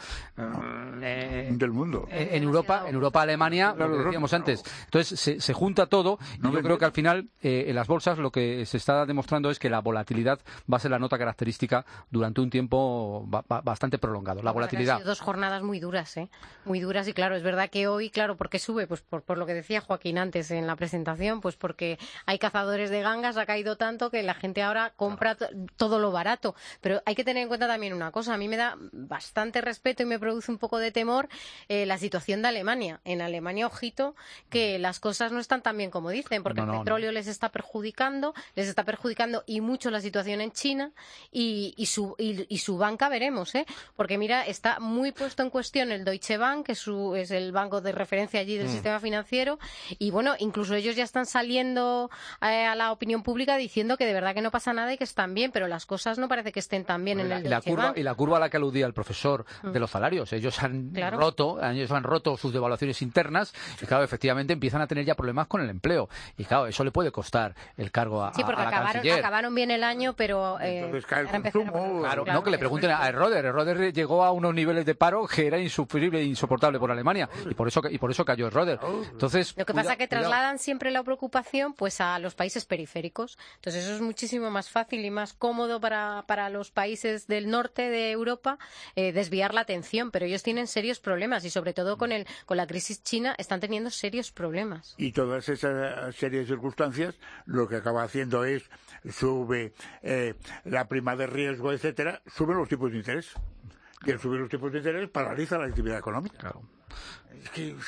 Eh, del mundo. Eh, en Europa, en Europa, Alemania, lo que decíamos antes. Entonces se, se junta todo y yo creo que al final eh, en las bolsas lo que se está demostrando es que la volatilidad va a ser la nota característica durante un tiempo ba- ba- bastante prolongado. La volatilidad. Han sido dos jornadas muy duras, ¿eh? Muy duras y claro, es verdad que hoy, claro, ¿por qué sube? Pues por, por lo que decía Joaquín antes en la presentación, pues porque hay cazadores de gangas, ha caído tanto que la gente ahora compra to- todo lo barato. Pero hay que tener en cuenta también una cosa, a mí me da bastante respeto y me produce un poco de temor eh, la situación de Alemania. En Alemania, ojito, que las cosas no están tan bien como dicen, porque no, no, el petróleo no. les está perjudicando, les está perjudicando y mucho la situación en China. Y, y, su, y, y su banca veremos, ¿eh? Porque mira, está muy puesto en cuestión el Deutsche Bank, que es, su, es el banco de referencia allí del mm. sistema financiero, y bueno, incluso ellos ya están saliendo eh, a la opinión pública diciendo que de verdad que no pasa nada y que están bien, pero las cosas no parece que estén tan bien bueno, en el y la Deutsche curva, Bank. Y la curva a la que aludía el profesor mm. de los salarios, ellos han claro. roto, ellos han roto sus devaluaciones internas y claro, efectivamente empiezan a tener ya problemas con el empleo y claro, eso le puede costar el cargo a, sí, porque a la acabaron, canciller. acabaron bien el año, pero eh, consumo, claro, no, que le pregunten a Roder. Roder llegó a unos niveles de paro que era insufrible e insoportable por Alemania y por eso y por eso cayó Roder. Entonces, lo que cuida, pasa es que cuidado. trasladan siempre la preocupación pues a los países periféricos. Entonces eso es muchísimo más fácil y más cómodo para, para los países del norte de Europa eh, desviar la atención, pero ellos tienen serios problemas y sobre todo con el con la crisis china están teniendo serios problemas. Y todas esas serie de circunstancias lo que acaba haciendo es sube eh, la prima de riesgo, etcétera, suben los tipos de interés. Y el subir los tipos de interés paraliza la actividad económica. Claro. Es que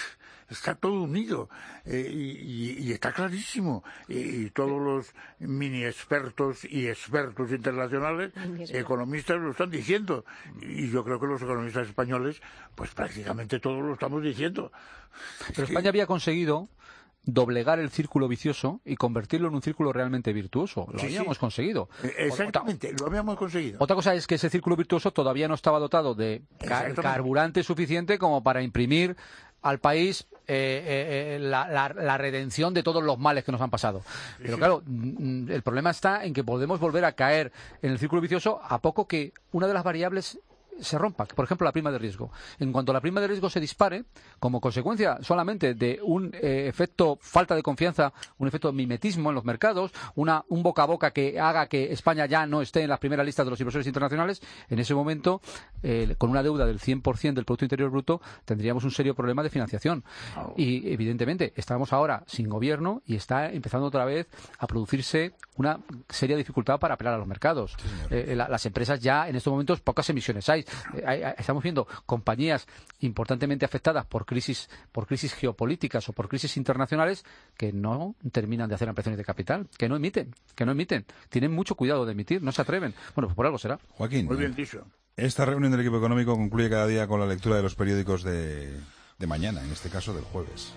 está todo unido eh, y, y está clarísimo. Y, y todos los mini expertos y expertos internacionales, economistas, lo están diciendo. Y yo creo que los economistas españoles, pues prácticamente todos lo estamos diciendo. Pero España había conseguido doblegar el círculo vicioso y convertirlo en un círculo realmente virtuoso. Lo Sí, habíamos sí. conseguido. Exactamente, lo habíamos conseguido. Otra cosa es que ese círculo virtuoso todavía no estaba dotado de ca- Exactamente. carburante suficiente como para imprimir al país eh, eh, eh, la, la- la redención de todos los males que nos han pasado. Pero sí. claro, mm, el problema está en que podemos volver a caer en el círculo vicioso a poco que una de las variables se rompa, por ejemplo la prima de riesgo. En cuanto la prima de riesgo se dispare, como consecuencia solamente de un eh, efecto falta de confianza, un efecto mimetismo en los mercados, una, un boca a boca que haga que España ya no esté en las primeras listas de los inversores internacionales, en ese momento, eh, con una deuda del cien por ciento del Producto Interior Bruto, tendríamos un serio problema de financiación. Y evidentemente estamos ahora sin gobierno y está empezando otra vez a producirse una seria dificultad para apelar a los mercados. Eh, la- las empresas ya en estos momentos pocas emisiones hay. Eh, hay- hay- Estamos viendo compañías importantemente afectadas por crisis, por crisis geopolíticas o por crisis internacionales que no terminan de hacer ampliaciones de capital, que no emiten, que no emiten. Tienen mucho cuidado de emitir, no se atreven. Bueno, pues por algo será. Joaquín, Muy bien dicho. esta reunión del equipo económico concluye cada día con la lectura de los periódicos de, de mañana, en este caso del jueves.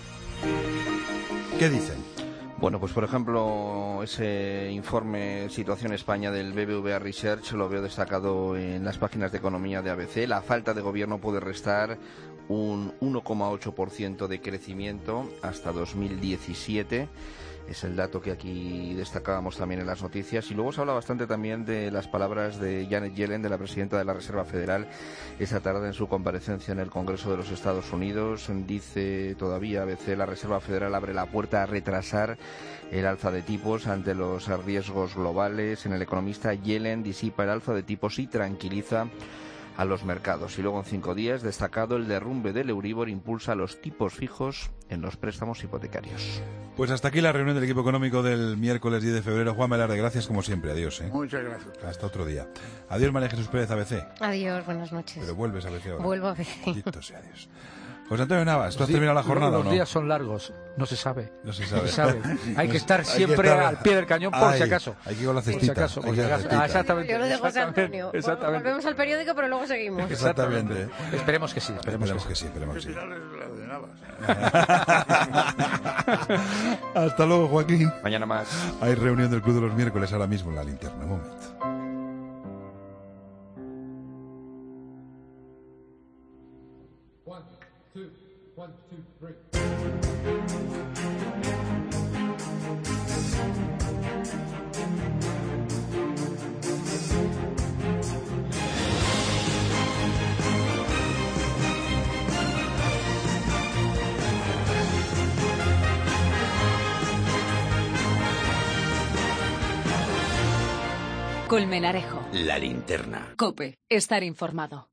¿Qué dicen? Bueno, pues por ejemplo, ese informe Situación España del B B V A Research lo veo destacado en las páginas de economía de A B C. La falta de gobierno puede restar un uno coma ocho por ciento de crecimiento hasta dos mil diecisiete. Es el dato que aquí destacábamos también en las noticias. Y luego se habla bastante también de las palabras de Janet Yellen, de la presidenta de la Reserva Federal, esta tarde en su comparecencia en el Congreso de los Estados Unidos. Dice todavía A B C, la Reserva Federal abre la puerta a retrasar el alza de tipos ante los riesgos globales. En El Economista, Yellen disipa el alza de tipos y tranquiliza a los mercados. Y luego en cinco días, destacado, el derrumbe del Euribor impulsa los tipos fijos en los préstamos hipotecarios. Pues hasta aquí la reunión del equipo económico del miércoles diez de febrero. Juan Velarde, gracias como siempre. Adiós. ¿eh? Muchas gracias. Hasta otro día. Adiós, María Jesús Pérez, A B C. Adiós, buenas noches. Pero vuelves a B C ahora. Vuelvo a ver. Bendito sea Dios. José Antonio Navas, ¿tú has Los terminado la días- jornada los o no? días son largos, no se sabe. No se sabe. Hay que estar Hay que siempre estar- al pie del cañón por Ay, si acaso. hay que ir con la Por si cestita, acaso, hay por que si ir con la acaso. cestita. Ah, exactamente. Yo lo de José exactamente, Antonio. Exactamente. Volvemos al periódico, pero luego seguimos. Exactamente. Esperemos que sí, esperemos, Esperemos que que sí, esperemos que sí. Navas. Hasta luego, Joaquín. Mañana más. Hay reunión del Club de los miércoles ahora mismo en la linterna. Un momento. Colmenarejo. La linterna. Cope. Estar informado.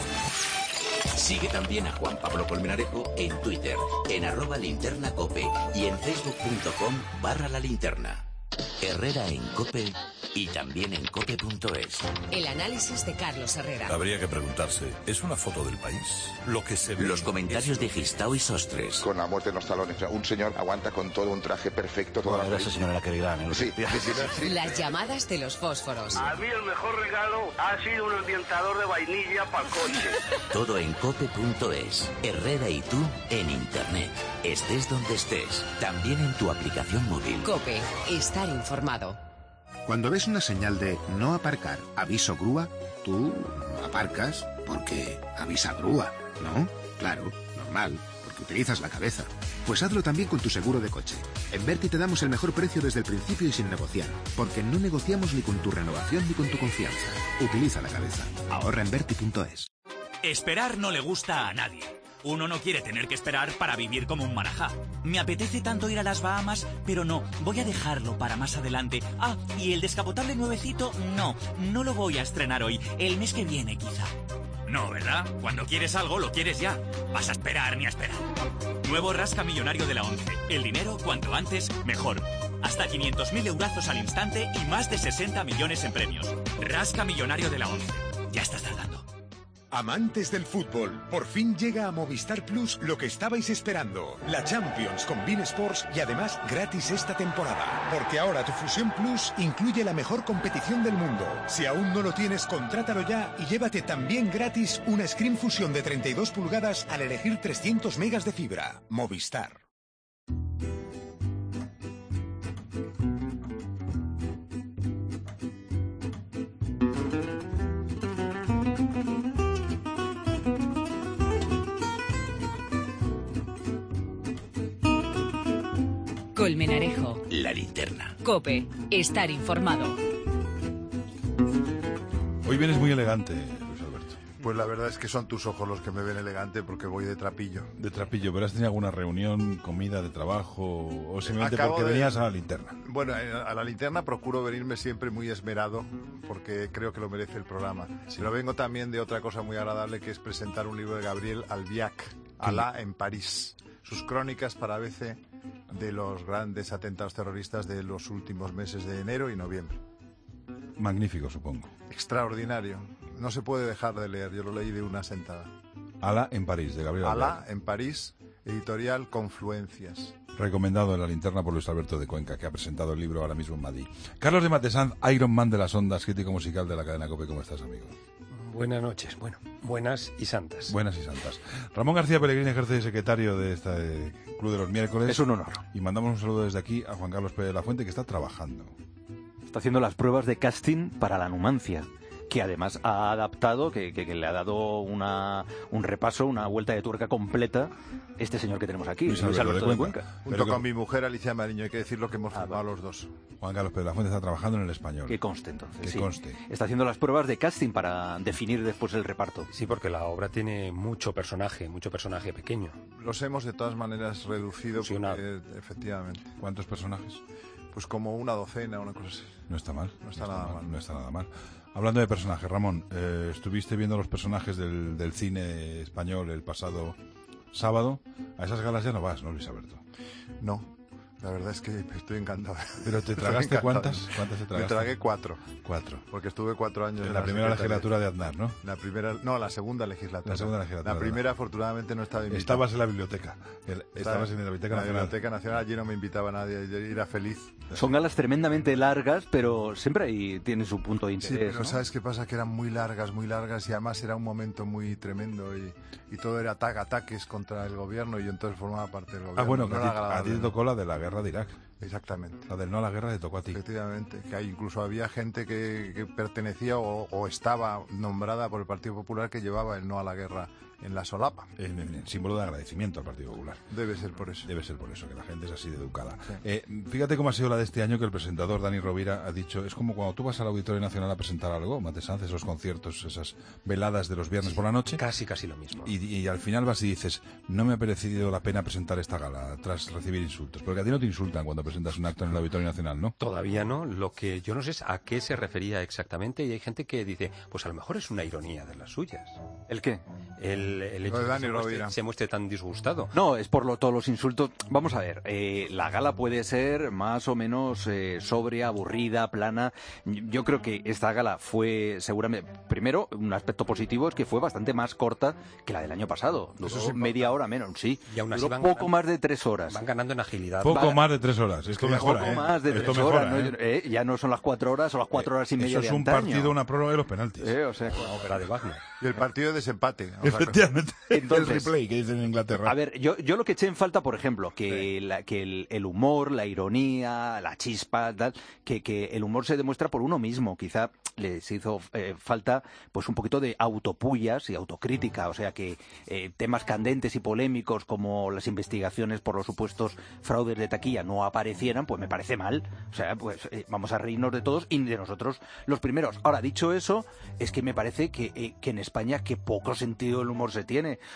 Sigue también a Juan Pablo Colmenarejo en Twitter, en arroba linterna cope y en facebook.com barra la linterna. Herrera en Cope y también en cope punto es. El análisis de Carlos Herrera. Habría que preguntarse, ¿es una foto del país? Lo que se ve. Los comentarios de Gistao y Sostres. Con la muerte en los talones. O sea, un señor aguanta con todo un traje perfecto. Toda Bueno, la era esa señora la que dirán, ¿eh? Sí, sí, sí, sí. Las llamadas de los fósforos. A mí el mejor regalo ha sido un ambientador de vainilla para el coche. Todo en cope punto es. Herrera y tú en Internet. Estés donde estés. También en tu aplicación móvil. Cope. Estar informado. Cuando ves una señal de no aparcar, aviso grúa, tú aparcas porque avisa grúa, ¿no? Claro, normal, porque utilizas la cabeza. Pues hazlo también con tu seguro de coche. En Berti te damos el mejor precio desde el principio y sin negociar, porque no negociamos ni con tu renovación ni con tu confianza. Utiliza la cabeza. Ahorra en Berti punto es. Esperar no le gusta a nadie. Uno no quiere tener que esperar para vivir como un marajá. Me apetece tanto ir a las Bahamas, pero no, voy a dejarlo para más adelante. Ah, y el descapotable nuevecito, no, no lo voy a estrenar hoy, el mes que viene quizá. No, ¿verdad? Cuando quieres algo, lo quieres ya. Vas a esperar ni a esperar. Nuevo Rasca Millonario de la ONCE. El dinero, cuanto antes, mejor. Hasta quinientos mil eurazos al instante y más de sesenta millones en premios. Rasca Millonario de la ONCE. Ya estás tardando. Amantes del fútbol, por fin llega a Movistar Plus lo que estabais esperando. La Champions con beIN Sports y además gratis esta temporada. Porque ahora tu Fusión Plus incluye la mejor competición del mundo. Si aún no lo tienes, contrátalo ya y llévate también gratis una Screen Fusión de treinta y dos pulgadas al elegir trescientos megas de fibra. Movistar. Colmenarejo. La linterna. COPE. Estar informado. Hoy vienes muy elegante, Luis Alberto. Pues la verdad es que son tus ojos los que me ven elegante porque voy de trapillo. De trapillo, pero ¿has tenido alguna reunión, comida de trabajo o simplemente Acabo porque de... venías a la linterna? Bueno, a la linterna procuro venirme siempre muy esmerado porque creo que lo merece el programa. Sí. Pero vengo también de otra cosa muy agradable que es presentar un libro de Gabriel Albiac, Alá en París. Sus crónicas para A B C de los grandes atentados terroristas de los últimos meses de enero y noviembre. Magnífico, supongo. Extraordinario. No se puede dejar de leer. Yo lo leí de una sentada. Alá en París, de Gabriel Albiac. Alá en París, editorial Confluencias. Recomendado en la linterna por Luis Alberto de Cuenca, que ha presentado el libro ahora mismo en Madrid. Carlos de Matesanz, Iron Man de las ondas, crítico musical de la cadena COPE. ¿Cómo estás, amigo? Buenas noches, bueno, buenas y santas. Buenas y santas. Ramón García Pellegrini ejerce de secretario de este Club de los Miércoles. Es un honor. Y mandamos un saludo desde aquí a Juan Carlos Pérez de la Fuente, que está trabajando. Está haciendo las pruebas de casting para la Numancia, que además ha adaptado, que, que, que le ha dado una, un repaso, una vuelta de tuerca completa este señor que tenemos aquí, Luis Alberto, Luis Alberto de Cuenca. De Cuenca. Junto Pero con que... mi mujer Alicia Mariño, hay que decirlo que hemos ah, firmado los dos. Juan Carlos Pérez de la Fuente está trabajando en el Español. Que conste entonces. Que sí. conste. Está haciendo las pruebas de casting para definir después el reparto. Sí, porque la obra tiene mucho personaje, mucho personaje pequeño. Los hemos de todas maneras reducido, porque, efectivamente. ¿Cuántos personajes? Pues como una docena, una cosa así. No está mal. No está, no nada está mal, mal. No está nada mal. Hablando de personajes, Ramón, eh, estuviste viendo los personajes del, del cine español el pasado sábado. A esas galas ya no vas, ¿no, Luis Alberto? No. La verdad es que estoy encantado. ¿Pero te tragaste cuántas? ¿Cuántas te tragaste? Me tragué cuatro. Cuatro. Porque estuve cuatro años en, en la, la primera legislatura de Aznar, ¿no? La primera, no, la segunda legislatura. La segunda legislatura. La primera, afortunadamente, no estaba invitado. Estabas en la biblioteca. El, estabas en la Biblioteca Nacional. La Biblioteca Nacional, allí no me invitaba nadie, yo era feliz. Son galas tremendamente largas, pero siempre ahí tiene su punto de interés. Sí, pero ¿no? ¿sabes qué pasa? Que eran muy largas, muy largas, y además era un momento muy tremendo, y, y todo era ata ataques contra el gobierno, y yo entonces formaba parte del gobierno. Ah, bueno, no que a, ti, a ti te tocó la de la guerra de Irak. Exactamente. La del no a la guerra te tocó a ti. Efectivamente, que hay, incluso había gente que, que pertenecía o, o estaba nombrada por el Partido Popular que llevaba el no a la guerra en la solapa. En, en, en símbolo de agradecimiento al Partido Popular. Debe ser por eso. Debe ser por eso, que la gente es así de educada. Sí. Eh, fíjate cómo ha sido la de este año, que el presentador Dani Rovira ha dicho, es como cuando tú vas al Auditorio Nacional a presentar algo, Matesanz, esos conciertos, esas veladas de los viernes por la noche. Casi, casi lo mismo. Y, y al final vas y dices, no me ha parecido la pena presentar esta gala tras recibir insultos. Porque a ti no te insultan cuando presentas un acto en el Auditorio Nacional, ¿no? Todavía no. Lo que yo no sé es a qué se refería exactamente, y hay gente que dice, pues a lo mejor es una ironía de las suyas. ¿El qué? El, el hecho de que se muestre, se muestre tan disgustado. No, es por lo, todos los insultos. Vamos a ver, eh, la gala puede ser más o menos eh, sobria, aburrida, plana. Yo creo que esta gala fue seguramente, primero, un aspecto positivo es que fue bastante más corta que la del año pasado. Duró Eso media hora menos, sí. Y aún así Duró van poco ganando, más de tres horas. Van ganando en agilidad. Poco Va, más de tres horas. Esto mejora, Poco ¿eh? más de Esto tres mejora, horas. ¿eh? ¿no? Eh, ya no son las cuatro horas, son las cuatro horas y media de Eso es un antaño. partido, una prórroga de los penaltis. Eh, o sea, una ópera de Wagner. Y el partido de desempate. Efectivamente. Entonces, el replay que dicen en Inglaterra. A ver, yo, yo lo que eché en falta, por ejemplo, que, sí. la, que el, el humor, la ironía, la chispa, tal, que, que el humor se demuestra por uno mismo. Quizá les hizo eh, falta pues un poquito de autopullas y autocrítica. O sea, que eh, temas candentes y polémicos como las investigaciones por los supuestos fraudes de taquilla no aparecieran, pues me parece mal. O sea, pues eh, vamos a reírnos de todos y de nosotros los primeros. Ahora, dicho eso, es que me parece que, eh, que en España que poco sentido del humor se tiene. O sea,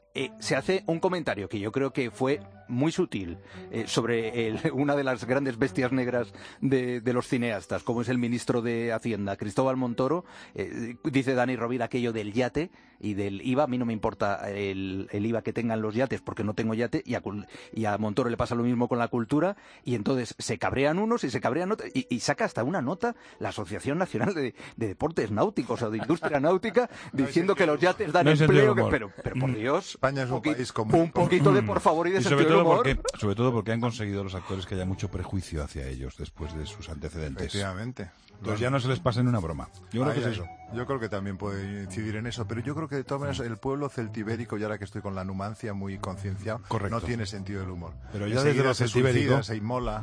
eh, se hace un comentario que yo creo que fue muy sutil eh, sobre el, una de las grandes bestias negras de, de los cineastas, como es el ministro de Hacienda, Cristóbal Montoro. Eh, dice Dani Rovira aquello del yate y del I V A. A mí no me importa el, el I V A que tengan los yates porque no tengo yate, y a, y a Montoro le pasa lo mismo con la cultura, y entonces se cabrean unos y se cabrean otros, y, y saca hasta una nota la Asociación Nacional de, de Deportes Náuticos o de Industria Náutica diciendo que los yates dan no empleo, que, pero, pero por Dios, España es un, un país común. Un poquito de por favor y de y sentido sobre todo del humor. Porque, sobre todo porque han conseguido los actores que haya mucho prejuicio hacia ellos después de sus antecedentes. Efectivamente. Entonces ya no se les pasa en una broma. Yo creo Ay, que es ay. eso. Yo creo que también puede incidir en eso, pero yo creo que de todas maneras el pueblo celtibérico, y ahora que estoy con la Numancia muy concienciado, Correcto. no tiene sentido del humor. Pero ya Enseguida desde lo se celtibérico suicida, se inmola,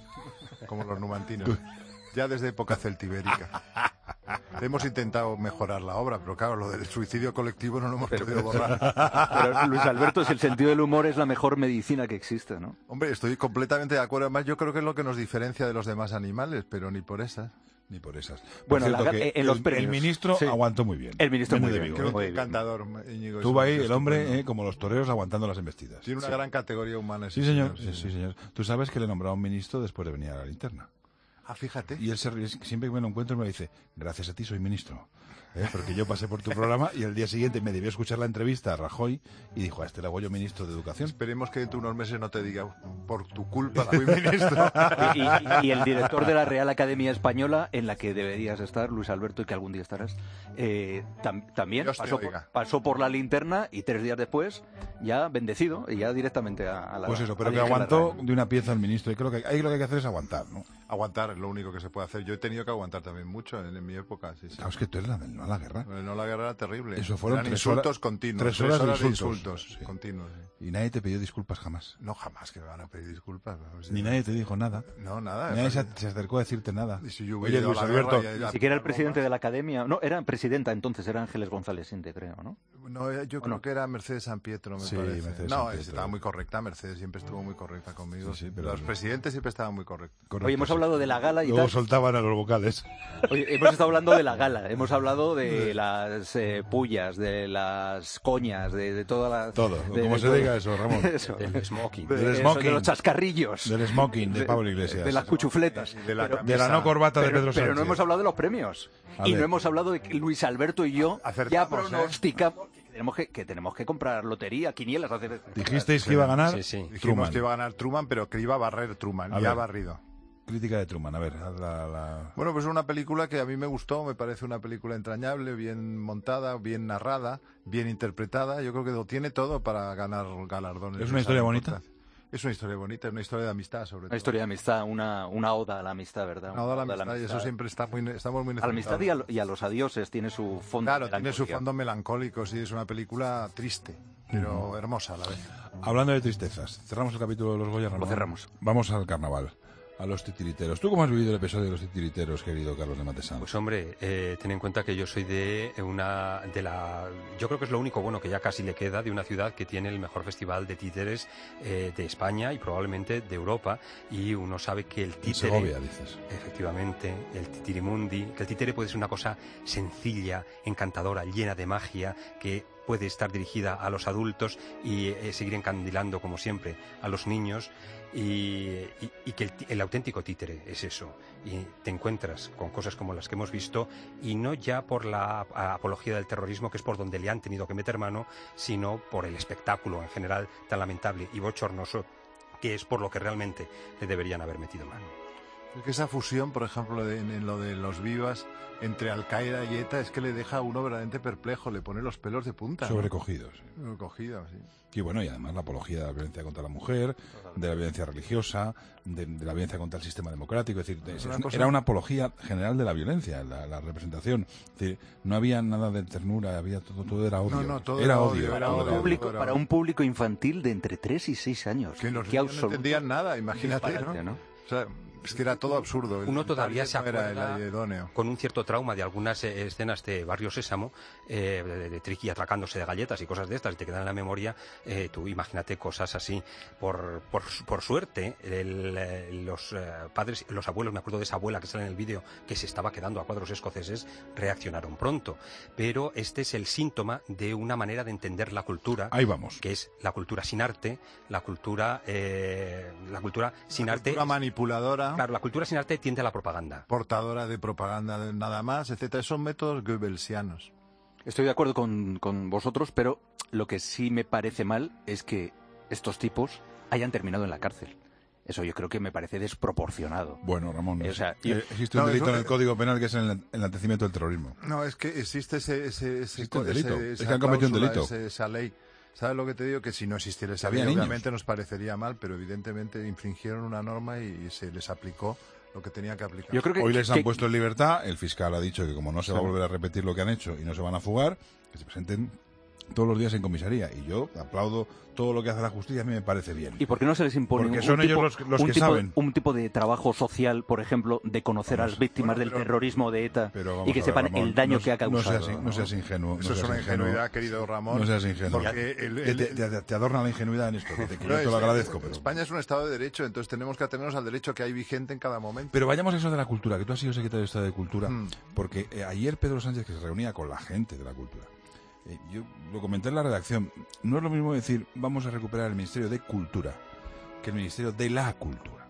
como los numantinos. Ya desde época celtibérica. Hemos intentado mejorar la obra, pero claro, lo del suicidio colectivo no lo hemos Pero, podido borrar. pero Luis Alberto, si el sentido del humor es la mejor medicina que existe, ¿no? Hombre, estoy completamente de acuerdo. Además, yo creo que es lo que nos diferencia de los demás animales, pero ni por esas. Ni por esas. Por Bueno, cierto, la- que en los el, premios. el ministro Sí. aguantó muy bien. El ministro Vende muy de bien, Vigo, Creo ¿eh? que encantador, Íñigo. Estuvo ahí es el hombre, estupendo. eh, como los toreros, aguantando las embestidas. Tiene una Sí. gran categoría humana. ese Sí, señor. sí, Sí, señor. Tú sabes que le nombraron ministro después de venir a la linterna. Ah, fíjate. Y él se ríe, siempre que me lo encuentro me dice, gracias a ti soy ministro. ¿Eh? Porque yo pasé por tu programa y el día siguiente me debió escuchar la entrevista a Rajoy y dijo, a este le hago yo ministro de Educación. Esperemos que dentro de unos meses no te diga, por tu culpa fui ministro. Y, y- y el director de la Real Academia Española, en la que deberías estar, Luis Alberto, y que algún día estarás, eh, tam- también Dios te pasó por, oiga. pasó por la linterna y tres días después ya bendecido y ya directamente a, a la... Pues eso, pero a que la- aguantó de una pieza al ministro. Y creo que ahí lo que hay que hacer es aguantar, ¿no? Aguantar es lo único que se puede hacer. Yo he tenido que aguantar también mucho en, en mi época. Sí, sí. Claro, es que tú eres la del no a la guerra. Bueno, no, la guerra era terrible. Eso fueron Eran tres insultos horas- continuos. tres horas de de insultos. insultos Sí. continuos. sí. Y nadie te pidió disculpas jamás. No, jamás que me van a pedir disculpas. vamos, Ni sí. nadie te dijo nada. No, nada. Nadie se, porque- se acercó a decirte nada. Y si yo hubiera Oye, ido a Luis la guerra, Alberto, ya- ya- Ni siquiera el presidente de la Academia, no, era presidenta entonces, era Ángeles González Sinte, creo, ¿no? No, eh, yo creo no? que era Mercedes San Pietro, me Sí, parece. Mercedes no, San Pietro. estaba muy correcta. Mercedes siempre estuvo muy correcta conmigo. Sí, sí, pero- Los presidentes siempre estaban muy correctos. Correcto, Oye, hemos sí. hablado de la gala y Luego tal. soltaban a los vocales. Oye, hemos estado hablando de la gala, hemos hablado de las eh, pullas, de las coñas, de, de toda la... Todo, de- como de se todo. diga eso, Ramón. Eso. Del smoking. De, Del eso, smoking. de los chascarrillos. Del smoking de Pablo Iglesias. De las cuchufletas. De la Pero- De la no corbata de pero, Pedro pero Sánchez. no hemos hablado de los premios. A y ver. no hemos hablado de que Luis Alberto y yo ya Acertamos, ¿eh? pronosticamos que, tenemos que, que tenemos que comprar lotería, quinielas. Hacer... Dijisteis que iba a ganar Sí, sí. Dijimos Truman. que iba a ganar Truman, pero que iba a barrer Truman. A y ha ver. barrido. Crítica de Truman, a ver, haz la... la- Bueno, pues es una película que a mí me gustó, me parece una película entrañable, bien montada, bien narrada, bien interpretada. Yo creo que lo tiene todo para ganar galardones. ¿Es de una esa historia bonita? importancia. Es una historia bonita, es una historia de amistad, sobre todo. Una historia de amistad, una, una oda a la amistad, ¿verdad? Una oda a la Una oda amistad, y eso siempre está muy, estamos muy A la amistad necesitados. y a, lo- y a los adioses tiene su fondo. Claro, tiene su melancólico. fondo melancólico, sí, es una película triste, pero hermosa a la vez. Hablando de tristezas, cerramos el capítulo de los Goya, Ramón. Lo cerramos. Vamos al carnaval, a los titiriteros. ¿Tú cómo has vivido el episodio de los titiriteros, querido Carlos de Matesán? Pues hombre, eh, ten en cuenta que yo soy de una de la, yo creo que es lo único bueno que ya casi le queda de una ciudad que tiene el mejor festival de títeres eh, de España y probablemente de Europa, y uno sabe que el En títere, Segovia, dices. efectivamente, el titirimundi, que el títere puede ser una cosa sencilla, encantadora, llena de magia, que puede estar dirigida a los adultos y eh, seguir encandilando como siempre a los niños. Y, y- y que el, ti- el auténtico títere es eso, y te encuentras con cosas como las que hemos visto, y no ya por la a- apología del terrorismo, que es por donde le han tenido que meter mano, sino por el espectáculo en general tan lamentable y bochornoso, que es por lo que realmente le deberían haber metido mano. Es que esa fusión, por ejemplo, de- en, en lo de los vivas entre Al-Qaeda y ETA, es que le deja a uno verdaderamente perplejo, le pone los pelos de punta. ¿no? Sobrecogidos. sí. Sobrecogido, sí. Y bueno, y además la apología de la violencia contra la mujer, de la violencia religiosa, de, de la violencia contra el sistema democrático. Es decir, es- Una es- cosa- era una apología general de la violencia, la, la representación. Es decir, no había nada de ternura, había todo, todo era odio. No, no, todo era era odio. odio, todo era era odio. odio. Público- Era- para un público infantil de entre tres y seis años. Que los Qué niños no absoluto entendían nada, imagínate, disparate, ¿no? ¿no? sea, es que era todo absurdo. Uno todavía se acuerda idóneo. con un cierto trauma de algunas eh, escenas de Barrio Sésamo, eh, de, de Triqui atracándose de galletas y cosas de estas, y te quedan en la memoria. Eh, tú imagínate cosas así. Por, por, por suerte, el, eh, los eh, padres, los abuelos, me acuerdo de esa abuela que sale en el vídeo, que se estaba quedando a cuadros escoceses, reaccionaron pronto. Pero este es el síntoma de una manera de entender la cultura. Ahí vamos. Que es la cultura sin arte, la cultura, eh, la cultura sin la arte. Cultura manipuladora. Claro, la cultura sin arte tiende a la propaganda. Portadora de propaganda, de nada más, etcétera. Son métodos goebbelsianos. Estoy de acuerdo con, con vosotros, pero lo que sí me parece mal es que estos tipos hayan terminado en la cárcel. Eso yo creo que me parece desproporcionado. Bueno, Ramón, o sea, eh, existe un no, delito eso, en el Código Penal que es el enaltecimiento del terrorismo. No, es que existe ese, ese, ese, existe delito. ese es que han cometido un delito. Ese, esa ley. ¿Sabes lo que te digo? Que si no existiera esa ley, obviamente nos parecería mal, pero evidentemente infringieron una norma y, y se les aplicó lo que tenía que aplicar. Yo creo que, Hoy les que, han puesto en libertad. El fiscal ha dicho que como no se sí. va a volver a repetir lo que han hecho y no se van a fugar, que se presenten todos los días en comisaría. Y yo aplaudo todo lo que hace la justicia, a mí me parece bien. ¿Y por qué no se les impone Porque un, son un ellos tipo, los, los un que tipo, saben. Un tipo de trabajo social, por ejemplo, de conocer vamos, a las víctimas bueno, pero, del terrorismo de ETA y que ver, sepan Ramón, el daño no, que ha causado. No seas, no seas ingenuo. Eso no es seas una ingenuo, ingenuidad, querido Ramón. No seas ingenuo. Porque el, el, te, te, te adorna la ingenuidad en esto, que te, que yo te lo agradezco. Pero... España es un Estado de Derecho, entonces tenemos que atenernos al derecho que hay vigente en cada momento. Pero vayamos a eso de la cultura, que tú has sido secretario de Estado de Cultura, hmm. porque eh, ayer Pedro Sánchez, que se reunía con la gente de la cultura, Eh, yo lo comenté en la redacción, no es lo mismo decir vamos a recuperar el Ministerio de Cultura que el Ministerio de la Cultura,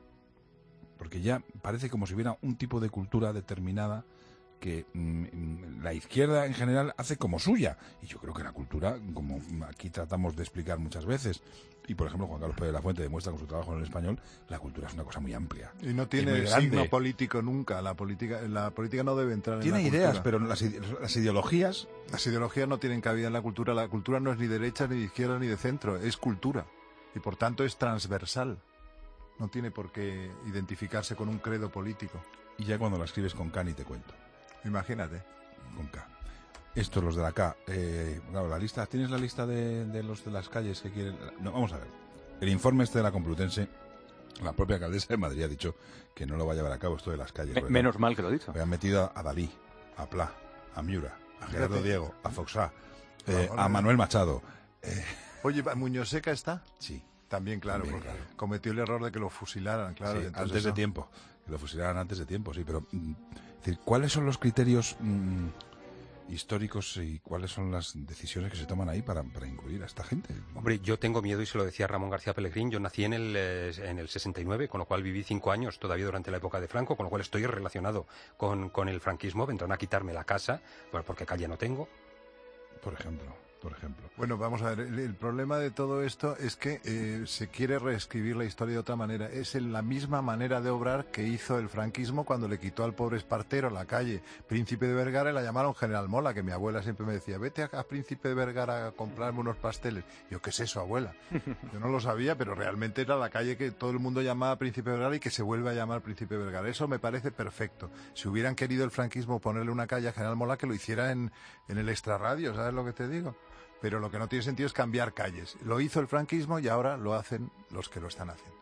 porque ya parece como si hubiera un tipo de cultura determinada que mm, la izquierda en general hace como suya, y yo creo que la cultura, como aquí tratamos de explicar muchas veces, y por ejemplo Juan Carlos Pérez de la Fuente demuestra con su trabajo en el Español, la cultura es una cosa muy amplia y no tiene signo político nunca. La política la política no debe entrar tiene en la ideas cultura. Pero las, las ideologías las ideologías no tienen cabida en la cultura. La cultura no es ni de derecha ni de izquierda ni de centro, es cultura y por tanto es transversal, no tiene por qué identificarse con un credo político. Y ya cuando la escribes con K ni te cuento. Imagínate. Con K. Estos, los de la K. Eh, claro, la lista, ¿tienes la lista de, de los de las calles que quieren? No, vamos a ver. El informe este de la Complutense, la propia alcaldesa de Madrid ha dicho que no lo va a llevar a cabo esto de las calles. Me, menos no, mal que lo ha dicho. Han metido a Dalí, a Pla, a Miura, a Gerardo Fíjate. Diego, a Foxá, eh, a Manuel Machado. Eh. Oye, ¿Muñoz Seca está? Sí. También, claro, También, porque claro. cometió el error de que lo fusilaran, claro. Sí, antes de no. tiempo. Que lo fusilaran antes de tiempo, sí, pero... Mm, es decir, ¿cuáles son los criterios mmm, históricos y cuáles son las decisiones que se toman ahí para, para incluir a esta gente? Hombre, yo tengo miedo, y se lo decía Ramón García Pellegrín, yo nací en el, eh, en el sesenta y nueve, con lo cual viví cinco años todavía durante la época de Franco, con lo cual estoy relacionado con, con el franquismo. Vendrán a quitarme la casa, bueno, porque calle no tengo. Por ejemplo... por ejemplo. Bueno, vamos a ver, el, el problema de todo esto es que eh, se quiere reescribir la historia de otra manera. Es en la misma manera de obrar que hizo el franquismo cuando le quitó al pobre Espartero la calle Príncipe de Vergara y la llamaron General Mola, que mi abuela siempre me decía, vete a, a Príncipe de Vergara a comprarme unos pasteles. Yo, ¿qué es eso, abuela? Yo no lo sabía, pero realmente era la calle que todo el mundo llamaba Príncipe de Vergara y que se vuelve a llamar Príncipe de Vergara. Eso me parece perfecto. Si hubieran querido el franquismo ponerle una calle a General Mola, que lo hiciera en, en el extrarradio, ¿sabes lo que te digo? Pero lo que no tiene sentido es cambiar calles. Lo hizo el franquismo y ahora lo hacen los que lo están haciendo.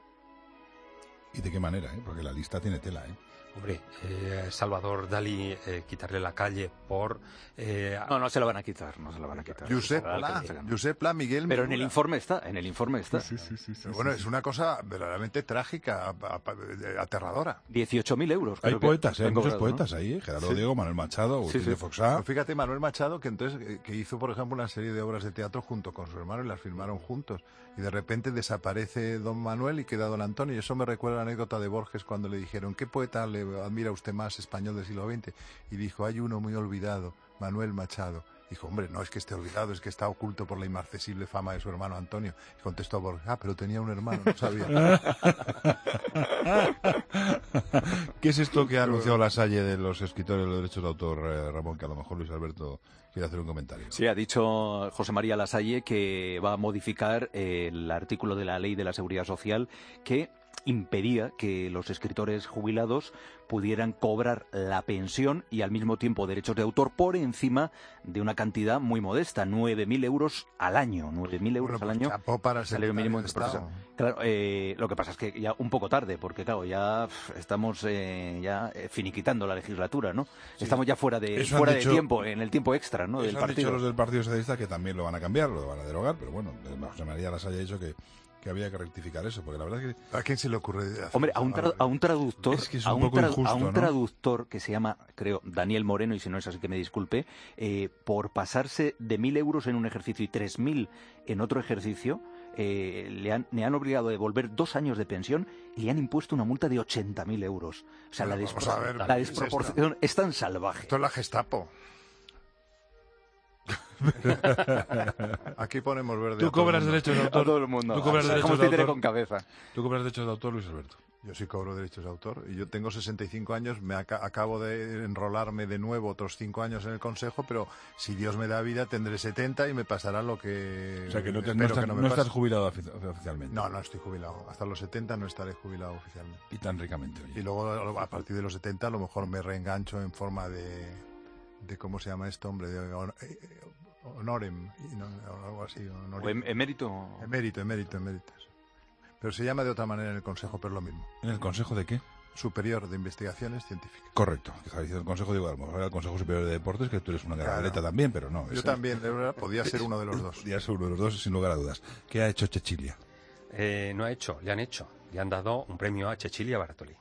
¿Y de qué manera? ¿eh? Porque la lista tiene tela, ¿eh? Hombre, eh, Salvador Dalí, eh, quitarle la calle por... Eh, no, no se la van a quitar, no se la van a quitar. Josep Pla, Josep Pla, Miguel Pero Migura. en el informe está, en el informe está. Sí, sí, sí, sí, bueno, sí, es una cosa verdaderamente trágica, aterradora. dieciocho mil euros. Hay poetas, que ¿eh? Hay muchos poetas, ¿no? Ahí, ¿eh? Gerardo sí. Diego, Manuel Machado, Agustín sí, sí. de Foxá. Pero fíjate, Manuel Machado, que entonces que hizo, por ejemplo, una serie de obras de teatro junto con su hermano y las filmaron juntos. Y de repente desaparece don Manuel y queda don Antonio. Y eso me recuerda la anécdota de Borges cuando le dijeron, ¿qué poeta le admira usted más español del siglo veinte? Y dijo, hay uno muy olvidado, Manuel Machado. Dijo, hombre, no es que esté olvidado, es que está oculto por la inmarcesible fama de su hermano Antonio. Y contestó Borges, ah, pero tenía un hermano, no sabía. ¿Qué es esto que ha anunciado la Salle de los escritores de los derechos de autor, eh, Ramón? Que a lo mejor Luis Alberto quiere hacer un comentario. Sí, ha dicho José María Lasalle que va a modificar el artículo de la Ley de la Seguridad Social que impedía que los escritores jubilados pudieran cobrar la pensión y al mismo tiempo derechos de autor por encima de una cantidad muy modesta, nueve mil euros al año. nueve mil euros Bueno, al pues año. chapó para el salario mínimo secretario de interprofesional. Estado. Claro, eh, lo que pasa es que ya un poco tarde, porque claro, ya pf, estamos eh, ya eh, finiquitando la legislatura, ¿no? Sí. Estamos ya fuera de Eso han fuera dicho- de tiempo, en el tiempo extra, ¿no? Eso Del han partido. dicho los del Partido Socialista que también lo van a cambiar, lo van a derogar, pero bueno, José María Las haya dicho que, que había que rectificar eso, porque la verdad es que... ¿A quién se le ocurre hacer Hombre, a eso? un, tra- a un traductor, Es que es a un un, poco tra- injusto, a un ¿no? traductor que se llama, creo, Daniel Moreno, y si no es así que me disculpe, eh, por pasarse de mil euros en un ejercicio y tres mil en otro ejercicio, eh, le, han, le han obligado a devolver dos años de pensión y le han impuesto una multa de ochenta mil euros. O sea, Bueno, la, vamos despro- a ver, la ¿qué es desproporción es, tan salvaje. Esto es la Gestapo. Aquí ponemos verde. Tú a todo el cobras mundo. derechos de autor. A todo el mundo. Tú cobras Ah, derechos como de títere autor. con cabeza. Tú cobras derechos de autor, Luis Alberto. Yo sí cobro derechos de autor y yo tengo sesenta y cinco años, me aca- acabo de enrolarme de nuevo otros cinco años en el Consejo, pero si Dios me da vida tendré setenta y me pasará lo que... O sea, que no, te- espero no estás, que no me no pase. estás jubilado ofici- oficialmente. No, no estoy jubilado. Hasta los setenta no estaré jubilado oficialmente. Y tan ricamente, oye. Y luego a partir de los setenta a lo mejor me reengancho en forma de... de ¿cómo se llama esto, hombre? De hon- eh, eh, honorem, y no- o algo así. honorem. O em- emérito. Emérito, emérito, emérito. Pero se llama de otra manera en el Consejo, pero es lo mismo. ¿En el Consejo de qué? Superior de Investigaciones Científicas. Correcto. Estaba diciendo el Consejo, digo, a lo mejor era el Consejo Superior de Deportes, que tú eres una gran Claro. atleta también, pero no. Yo ese- también, de verdad, podía ser uno de los dos. Podía ser uno de los dos, sin lugar a dudas. ¿Qué ha hecho Chechilia? Eh, no ha hecho, le han hecho. Le han dado un premio a Cecilia Bartoli.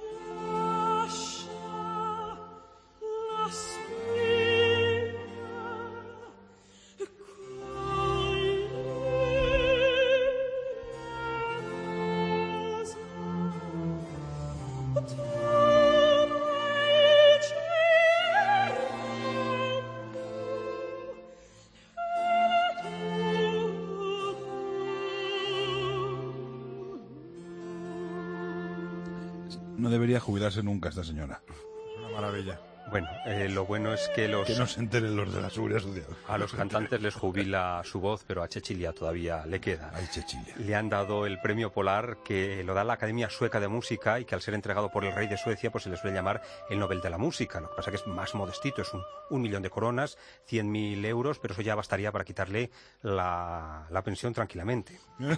No debería jubilarse nunca esta señora. Una maravilla. Bueno, eh, lo bueno es que los... Que no se enteren los de la Seguridad Social. A los cantantes les jubila su voz, pero a Cecilia todavía le queda. Ay, Cecilia. Le han dado el premio Polar, que lo da la Academia Sueca de Música y que al ser entregado por el rey de Suecia, pues se le suele llamar el Nobel de la Música. Lo que pasa que es más modestito, es un, un millón de coronas, cien mil euros, pero eso ya bastaría para quitarle la, la pensión tranquilamente.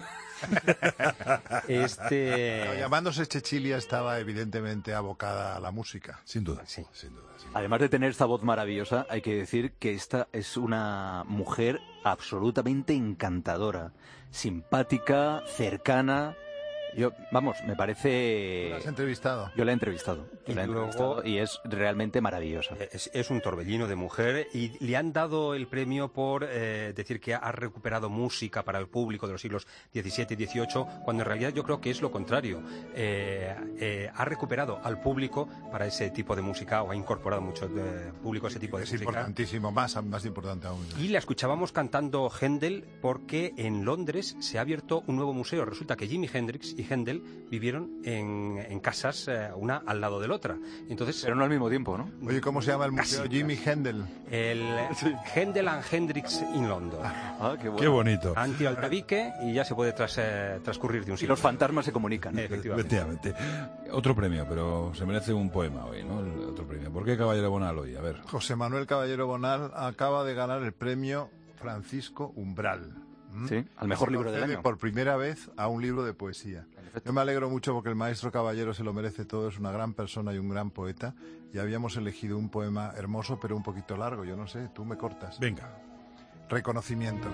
este... Pero llamándose Cecilia estaba evidentemente abocada a la música. Sin duda, sí. sin duda. Además de tener esta voz maravillosa, hay que decir que esta es una mujer absolutamente encantadora, simpática, cercana. Yo, vamos, me parece... ¿La has entrevistado? Yo la he entrevistado. yo Y la he luego- entrevistado y es realmente maravillosa. Es, es un torbellino de mujer y le han dado el premio por eh, decir que ha recuperado música para el público de los siglos diecisiete y dieciocho, cuando en realidad yo creo que es lo contrario. Eh, eh, ha recuperado al público para ese tipo de música, o ha incorporado mucho eh, público a ese tipo de Es música. importantísimo, más, más importante aún. Y la escuchábamos cantando Händel porque en Londres se ha abierto un nuevo museo. Resulta que Jimi Hendrix y Händel vivieron en, en casas, eh, una al lado de la otra. Entonces, Pero no al mismo tiempo, ¿no? Oye, ¿cómo se llama el museo? Casi. Jimi Händel. el Händel and Hendrix in London. Ah, qué bueno. Qué bonito. Han tirado el tabique y ya se puede tras, eh, transcurrir de un Y siglo. los fantasmas se comunican. Efectivamente. Efectivamente. Otro premio, pero se merece un poema hoy, ¿no? El otro premio. ¿Por qué Caballero Bonal hoy? A ver. José Manuel Caballero Bonal acaba de ganar el premio Francisco Umbral. ¿Mm? Sí, al mejor Se libro del concede año. por primera vez a un libro de poesía. Yo me alegro mucho porque el maestro Caballero se lo merece todo, es una gran persona y un gran poeta. Y habíamos elegido un poema hermoso, pero un poquito largo, yo no sé, tú me cortas. Venga. Reconocimiento.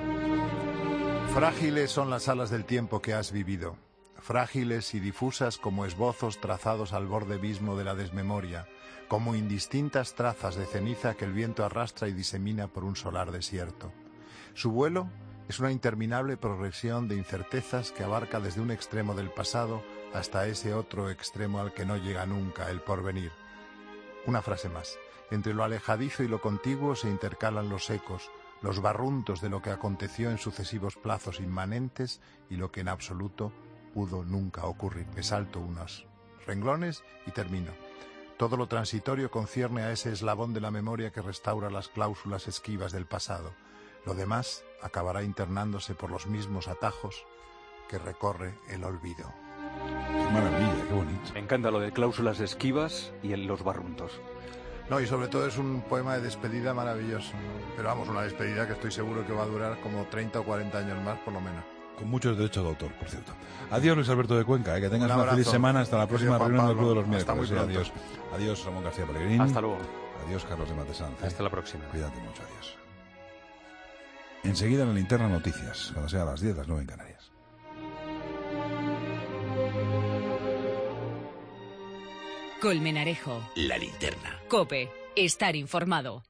Frágiles son las alas del tiempo que has vivido, frágiles y difusas como esbozos trazados al borde mismo de la desmemoria, como indistintas trazas de ceniza que el viento arrastra y disemina por un solar desierto. Su vuelo es una interminable progresión de incertezas que abarca desde un extremo del pasado hasta ese otro extremo al que no llega nunca, el porvenir. Una frase más. Entre lo alejadizo y lo contiguo se intercalan los ecos, los barruntos de lo que aconteció en sucesivos plazos inmanentes y lo que en absoluto pudo nunca ocurrir. Me salto unos renglones y termino. Todo lo transitorio concierne a ese eslabón de la memoria que restaura las cláusulas esquivas del pasado. Lo demás acabará internándose por los mismos atajos que recorre el olvido. Qué maravilla, qué bonito. Me encanta lo de cláusulas esquivas y en los barruntos. No, y sobre todo es un poema de despedida maravilloso. Pero vamos, una despedida que estoy seguro que va a durar como treinta o cuarenta años más, por lo menos. Con muchos derechos de autor, por cierto. Adiós, Luis Alberto de Cuenca, ¿eh? Que tengas Un una abrazo, feliz semana. Hasta la próxima querido Juan reunión del Pablo. Club de los Hasta Miércoles. muy ¿eh? pronto. Adiós. Adiós, Ramón García Pellegrín. Hasta luego. Adiós, Carlos de Matesanz. Hasta la próxima. Cuídate mucho, adiós. Enseguida en la linterna noticias, cuando sea a las diez, las nueve en Canarias. Colmenarejo. La linterna. Cope. Estar informado.